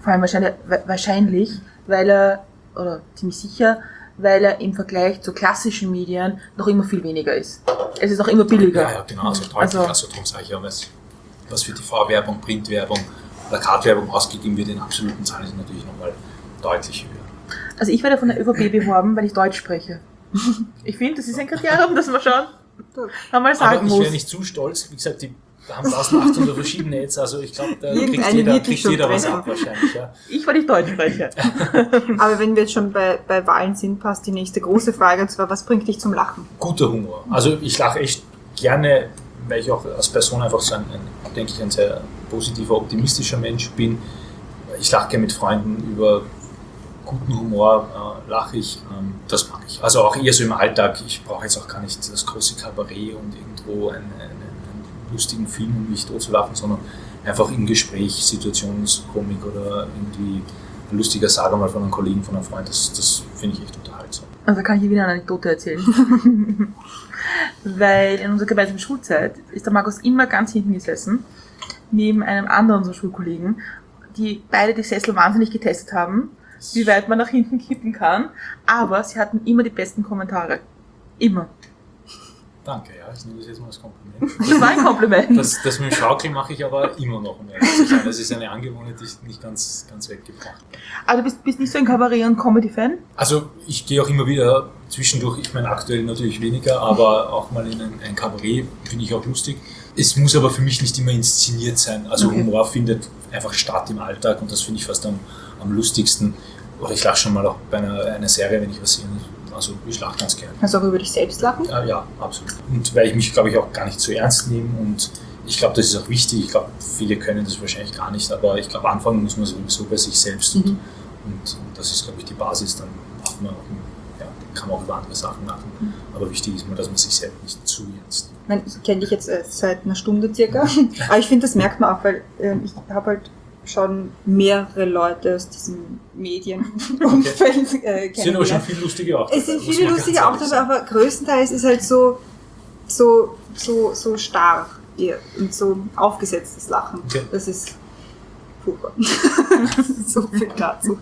Vor allem wahrscheinlich, wahrscheinlich, weil er, oder ziemlich sicher, weil er im Vergleich zu klassischen Medien noch immer viel weniger ist. Es ist auch immer billiger. Ja, ja, genau, also deutlich. Also- Also, darum sage ich ja, was, was für T V-Werbung, Printwerbung, Plakatwerbung ausgegeben wird in absoluten Zahlen, ist natürlich nochmal deutlich höher. Also ich werde von der ÖVP beworben, weil ich Deutsch spreche. Ich finde, das ist ein Kriterium, das man schon einmal sagen Aber ich muss. wäre nicht zu stolz, wie gesagt, die haben eintausendachthundert verschiedene Ads, also ich glaube, da kriegt Irgendeine jeder, wird dich kriegt schon jeder was treffen. ab wahrscheinlich. Ja. Ich, weil ich Deutsch spreche. Aber wenn wir jetzt schon bei, bei Wahlen sind, passt die nächste große Frage, und zwar, was bringt dich zum Lachen? Guter Humor. Also ich lache echt gerne, weil ich auch als Person einfach so ein, ein denke ich, ein sehr positiver, optimistischer Mensch bin. Ich lache gerne mit Freunden über guten Humor, äh, lache ich, ähm, das mag ich. Also auch eher so im Alltag. Ich brauche jetzt auch gar nicht das große Kabarett und irgendwo einen, einen, einen lustigen Film, um mich totzulachen, sondern einfach im Gespräch, Situationskomik oder irgendwie ein lustiger Sager mal von einem Kollegen, von einem Freund, das, das finde ich echt unterhaltsam. Also kann ich hier wieder eine Anekdote erzählen. Weil in unserer gemeinsamen Schulzeit ist der Markus immer ganz hinten gesessen, neben einem anderen unserer Schulkollegen, die beide die Sessel wahnsinnig getestet haben, wie weit man nach hinten kippen kann, aber sie hatten immer die besten Kommentare. Immer. Danke, ja, ich nehme das jetzt mal als Kompliment. Das war ein Kompliment. Das, das mit dem Schaukeln mache ich aber immer noch, um ehrlich zu sein. Das ist eine Angewohnheit, die ich nicht ganz, ganz weggebracht habe. Aber du bist, bist nicht so ein Kabarett- und Comedy-Fan? Also ich gehe auch immer wieder zwischendurch, ich meine aktuell natürlich weniger, aber auch mal in ein, ein Kabarett finde ich auch lustig. Es muss aber für mich nicht immer inszeniert sein. Also Okay. Humor findet einfach statt im Alltag und das finde ich fast am, am lustigsten. Oder ich lache schon mal auch bei einer, einer Serie, wenn ich was sehe. Also ich lache ganz gerne. Kannst du auch über dich selbst lachen? Ja, ja, absolut. Und weil ich mich, glaube ich, auch gar nicht so ernst nehme und ich glaube, das ist auch wichtig. Ich glaube, viele können das wahrscheinlich gar nicht, aber ich glaube, anfangen muss man sowieso bei sich selbst und, Mhm. und, und das ist, glaube ich, die Basis. Dann macht man auch, ja, kann man auch über andere Sachen lachen. Aber wichtig ist mal, dass man sich selbst nicht zu ernst nimmt. Ich meine, ich kenne dich jetzt äh, seit einer Stunde circa, aber ich finde, das merkt man auch, weil äh, ich habe halt schon mehrere Leute aus diesem Medienumfeld äh, Es sind aber schon kennengelernt. viele lustige auch Es dabei, sind muss viele man ganz lustige ehrlich auch dabei, sagen. aber größtenteils ist halt so, so, so, so starr ihr- und so aufgesetztes Lachen. Okay. Das ist furchtbar. So viel dazu.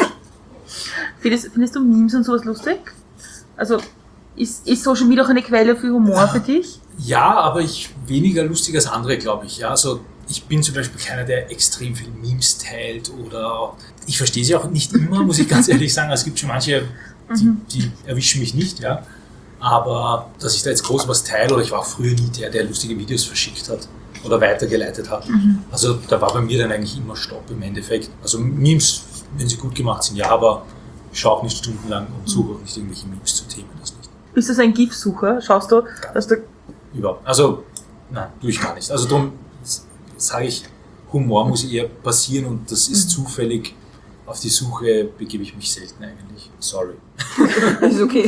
Findest, findest du Memes und sowas lustig? Also ist, ist Social Media auch eine Quelle für Humor für dich? Ja, aber ich weniger lustig als andere, glaube ich. Ja, also ich bin zum Beispiel keiner, der extrem viel Memes teilt oder ich verstehe sie auch nicht immer, muss ich ganz ehrlich sagen. Also es gibt schon manche, die, die erwischen mich nicht, ja. Aber dass ich da jetzt groß was teile, oder ich war auch früher nie der, der lustige Videos verschickt hat oder weitergeleitet hat. Also da war bei mir dann eigentlich immer Stopp im Endeffekt. Also Memes, wenn sie gut gemacht sind, ja, aber ich schaue auch nicht stundenlang und suche auch nicht irgendwelche Memes zu Themen, das nicht. Bist du so ein GIF-Sucher? Schaust du, dass du Überhaupt. Also, nein, tue ich gar nicht. Also darum sage ich, Humor muss eher passieren und das ist zufällig. Auf die Suche begebe ich mich selten eigentlich. Sorry. Das ist okay.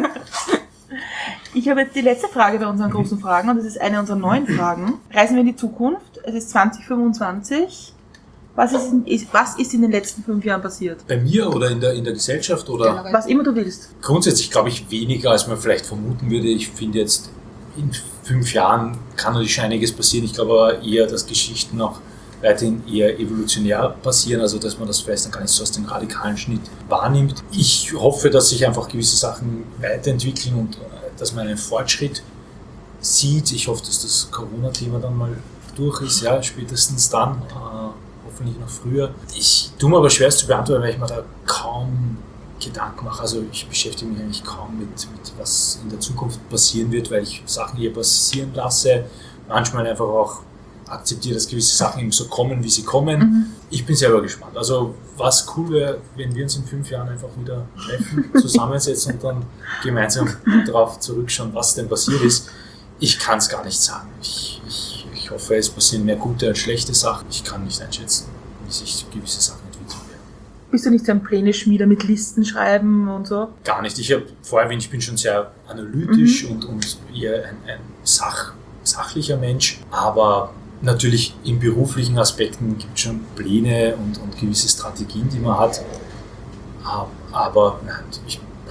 Ich habe jetzt die letzte Frage bei unseren großen Fragen und das ist eine unserer neuen Fragen. Reisen wir in die Zukunft. Es ist zwanzig fünfundzwanzig. Was ist, in, ist, was ist in den letzten fünf Jahren passiert? Bei mir oder in der, in der Gesellschaft oder Generell. Was immer du willst. grundsätzlich glaube ich weniger, als man vielleicht vermuten würde. Ich finde jetzt, in fünf Jahren kann natürlich schon einiges passieren. Ich glaube aber eher, dass Geschichten auch weiterhin eher evolutionär passieren, also dass man das vielleicht dann gar nicht so aus dem radikalen Schnitt wahrnimmt. Ich hoffe, dass sich einfach gewisse Sachen weiterentwickeln und äh, dass man einen Fortschritt sieht. Ich hoffe, dass das Corona-Thema dann mal durch ist, ja, spätestens dann, äh, hoffentlich noch früher. Ich tue mir aber schwer es zu beantworten, weil ich mir da kaum Gedanken mache. Also ich beschäftige mich eigentlich kaum mit, mit was in der Zukunft passieren wird, weil ich Sachen hier passieren lasse. Manchmal einfach auch akzeptiere, dass gewisse Sachen eben so kommen, wie sie kommen. Mhm. Ich bin selber gespannt. Also was cool wäre, wenn wir uns in fünf Jahren einfach wieder treffen, zusammensetzen und dann gemeinsam darauf zurückschauen, was denn passiert ist. Ich kann es gar nicht sagen. Ich, ich, ich hoffe, es passieren mehr gute als schlechte Sachen. Ich kann nicht einschätzen, wie sich gewisse Sachen entwickeln werden. Bist du nicht so ein Pläne-Schmieder mit Listen schreiben und so? Gar nicht. Ich habe vorher erwähnt, ich bin schon sehr analytisch und, und eher ein, ein Sach, sachlicher Mensch, aber natürlich in beruflichen Aspekten gibt es schon Pläne und, und gewisse Strategien, die man hat. Aber nein, ich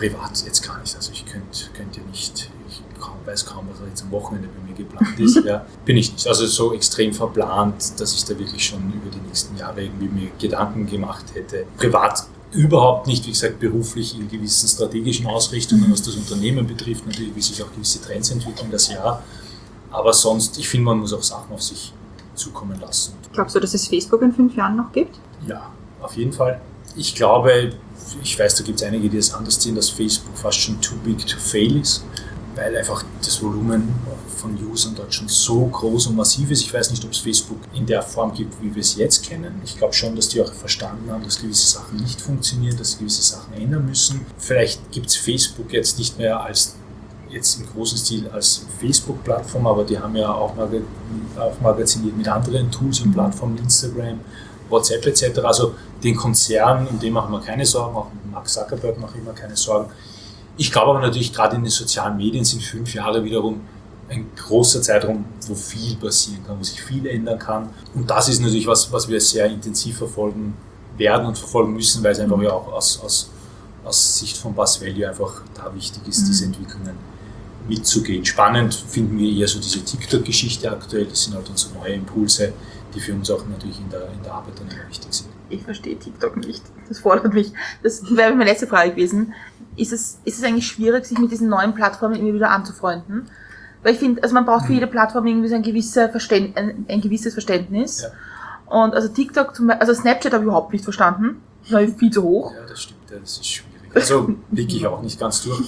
privat jetzt gar nicht. Also ich könnte könnt ja nicht, ich weiß kaum, was jetzt am Wochenende bei mir geplant ist. Ja, bin ich nicht. Also so extrem verplant, dass ich da wirklich schon über die nächsten Jahre irgendwie mir Gedanken gemacht hätte. Privat überhaupt nicht, wie gesagt, beruflich in gewissen strategischen Ausrichtungen, was das Unternehmen betrifft, natürlich, wie sich auch gewisse Trends entwickeln, das Jahr. Aber sonst, ich finde, man muss auch Sachen auf sich zukommen lassen. Glaubst du, dass es Facebook in fünf Jahren noch gibt? Ja, auf jeden Fall. Ich glaube, ich weiß, da gibt es einige, die es anders sehen, dass Facebook fast schon too big to fail ist, weil einfach das Volumen von Usern dort schon so groß und massiv ist. Ich weiß nicht, ob es Facebook in der Form gibt, wie wir es jetzt kennen. Ich glaube schon, dass die auch verstanden haben, dass gewisse Sachen nicht funktionieren, dass sie gewisse Sachen ändern müssen. Vielleicht gibt es Facebook jetzt nicht mehr als jetzt im großen Stil als Facebook-Plattform, aber die haben ja auch, mag- auch magaziniert mit anderen Tools und Plattformen, Instagram, WhatsApp et cetera. Also den Konzern, um den machen wir keine Sorgen, auch Mark Zuckerberg mache ich mir keine Sorgen. Ich glaube aber natürlich, gerade in den sozialen Medien sind fünf Jahre wiederum ein großer Zeitraum, wo viel passieren kann, wo sich viel ändern kann. Und das ist natürlich was, was wir sehr intensiv verfolgen werden und verfolgen müssen, weil es einfach ja auch aus, aus, aus Sicht von Buzz Value einfach da wichtig ist, mhm. diese Entwicklungen mitzugehen. Spannend finden wir eher so diese TikTok-Geschichte aktuell. Das sind halt unsere neue Impulse, die für uns auch natürlich in der, in der Arbeit dann immer wichtig sind. Ich verstehe TikTok nicht. Das fordert mich. Das wäre meine letzte Frage gewesen. Ist es, ist es eigentlich schwierig, sich mit diesen neuen Plattformen immer wieder anzufreunden? Weil ich finde, also man braucht für jede Plattform irgendwie so ein, gewisse Verständ, ein, ein gewisses Verständnis. Ja. Und also TikTok, zum Beispiel, also Snapchat habe ich überhaupt nicht verstanden. Das war viel zu hoch. Ja, das stimmt. Ja, das ist schwierig. Also blicke ich auch nicht ganz durch.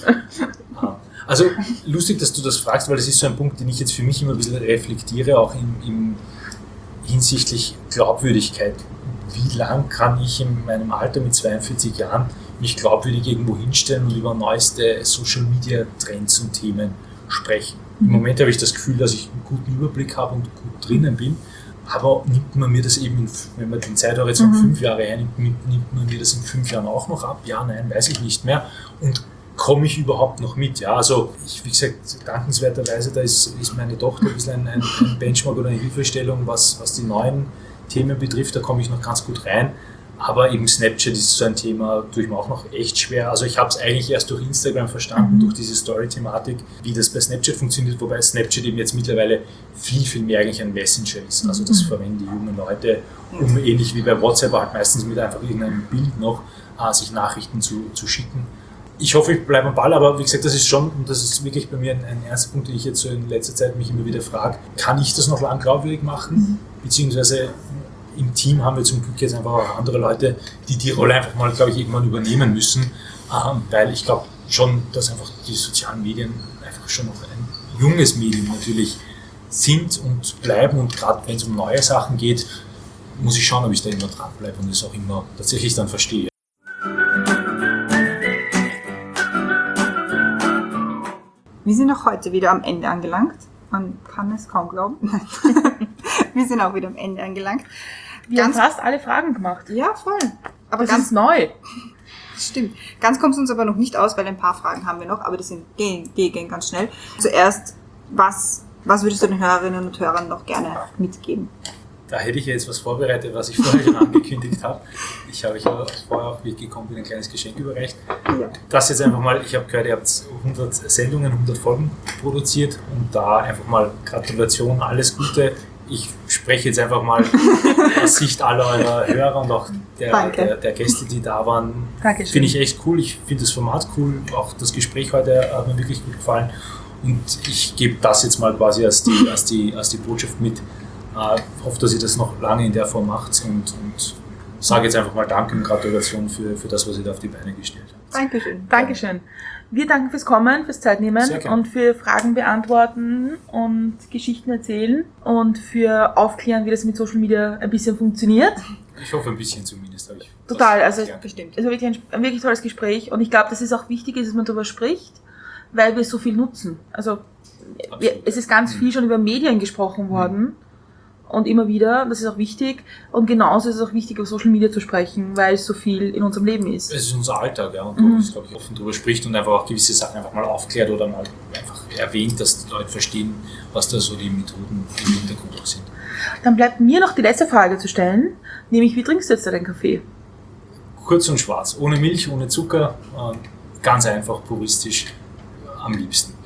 Also lustig, dass du das fragst, weil das ist so ein Punkt, den ich jetzt für mich immer ein bisschen reflektiere, auch im, im hinsichtlich Glaubwürdigkeit. Wie lang kann ich in meinem Alter mit zweiundvierzig Jahren mich glaubwürdig irgendwo hinstellen und über neueste Social-Media-Trends und Themen sprechen? Im Moment habe ich das Gefühl, dass ich einen guten Überblick habe und gut drinnen bin, aber nimmt man mir das eben, in, wenn man den Zeithorizont mhm. fünf Jahre hernimmt, nimmt man mir das in fünf Jahren auch noch ab? Ja, nein, weiß ich nicht mehr. Und komme ich überhaupt noch mit? Ja, also ich, wie gesagt, dankenswerterweise, da ist, ist meine Tochter ein bisschen ein, ein Benchmark oder eine Hilfestellung, was, was die neuen Themen betrifft, da komme ich noch ganz gut rein. Aber eben Snapchat ist so ein Thema, tue ich mir auch noch echt schwer. Also ich habe es eigentlich erst durch Instagram verstanden, mhm. durch diese Story-Thematik, wie das bei Snapchat funktioniert, wobei Snapchat eben jetzt mittlerweile viel, viel mehr eigentlich ein Messenger ist. Also das mhm. verwenden die jungen Leute, um ähnlich wie bei WhatsApp halt meistens mit einfach irgendeinem Bild noch äh, sich Nachrichten zu, zu schicken. Ich hoffe, ich bleibe am Ball, aber wie gesagt, das ist schon, und das ist wirklich bei mir ein, ein ernster Punkt, den ich jetzt so in letzter Zeit mich immer wieder frage, kann ich das noch lang glaubwürdig machen? Mhm. Beziehungsweise im Team haben wir zum Glück jetzt einfach auch andere Leute, die die Rolle einfach mal, glaube ich, irgendwann übernehmen müssen, ähm, weil ich glaube schon, dass einfach die sozialen Medien einfach schon noch ein junges Medium natürlich sind und bleiben, und gerade wenn es um neue Sachen geht, muss ich schauen, ob ich da immer dranbleibe und es auch immer tatsächlich dann verstehe. Wir sind auch heute wieder am Ende angelangt. Man kann es kaum glauben. Wir sind auch wieder am Ende angelangt. Wir ganz haben fast alle Fragen gemacht. Ja, voll. Aber das ganz ist neu. Das stimmt. Ganz kommt es uns aber noch nicht aus, weil ein paar Fragen haben wir noch, aber die sind gehen, gehen ganz schnell. Zuerst, was, was würdest du den Hörerinnen und Hörern noch gerne mitgeben? Da hätte ich jetzt was vorbereitet, was ich vorher schon angekündigt habe. Ich habe euch ja vorher auch, wie ich gekommen bin, ein kleines Geschenk überreicht. Ja. Das jetzt einfach mal, ich habe gehört, ihr habt hundert Sendungen, hundert Folgen produziert, und da einfach mal Gratulation, alles Gute. Ich spreche jetzt einfach mal aus Sicht aller eurer Hörer und auch der, der, der Gäste, die da waren. Dankeschön. Finde ich echt cool. Ich finde das Format cool. Auch das Gespräch heute hat mir wirklich gut gefallen. Und ich gebe das jetzt mal quasi als die, als die, als die Botschaft mit. Ich uh, hoffe, dass ihr das noch lange in der Form macht, und, und sage jetzt einfach mal Danke und Gratulation für, für das, was ihr da auf die Beine gestellt habt. Dankeschön. Dankeschön. Wir danken fürs Kommen, fürs Zeitnehmen und für Fragen beantworten und Geschichten erzählen und für Aufklären, wie das mit Social Media ein bisschen funktioniert. Ich hoffe, ein bisschen zumindest. Habe ich Total, also bestimmt. Also wirklich ein, ein wirklich tolles Gespräch, und ich glaube, dass es auch wichtig ist, dass man darüber spricht, weil wir so viel nutzen. Also wir, es ist ganz viel schon über Medien gesprochen worden. Mhm. Und immer wieder, das ist auch wichtig. Und genauso ist es auch wichtig, auf Social Media zu sprechen, weil es so viel in unserem Leben ist. Es ist unser Alltag, ja. Und mhm. das, glaube ich, offen darüber spricht und einfach auch gewisse Sachen einfach mal aufklärt oder mal einfach erwähnt, dass die Leute verstehen, was da so die Methoden im Hintergrund auch sind. Dann bleibt mir noch die letzte Frage zu stellen, nämlich, wie trinkst du jetzt deinen Kaffee? Kurz und schwarz, ohne Milch, ohne Zucker, äh, ganz einfach, puristisch am liebsten.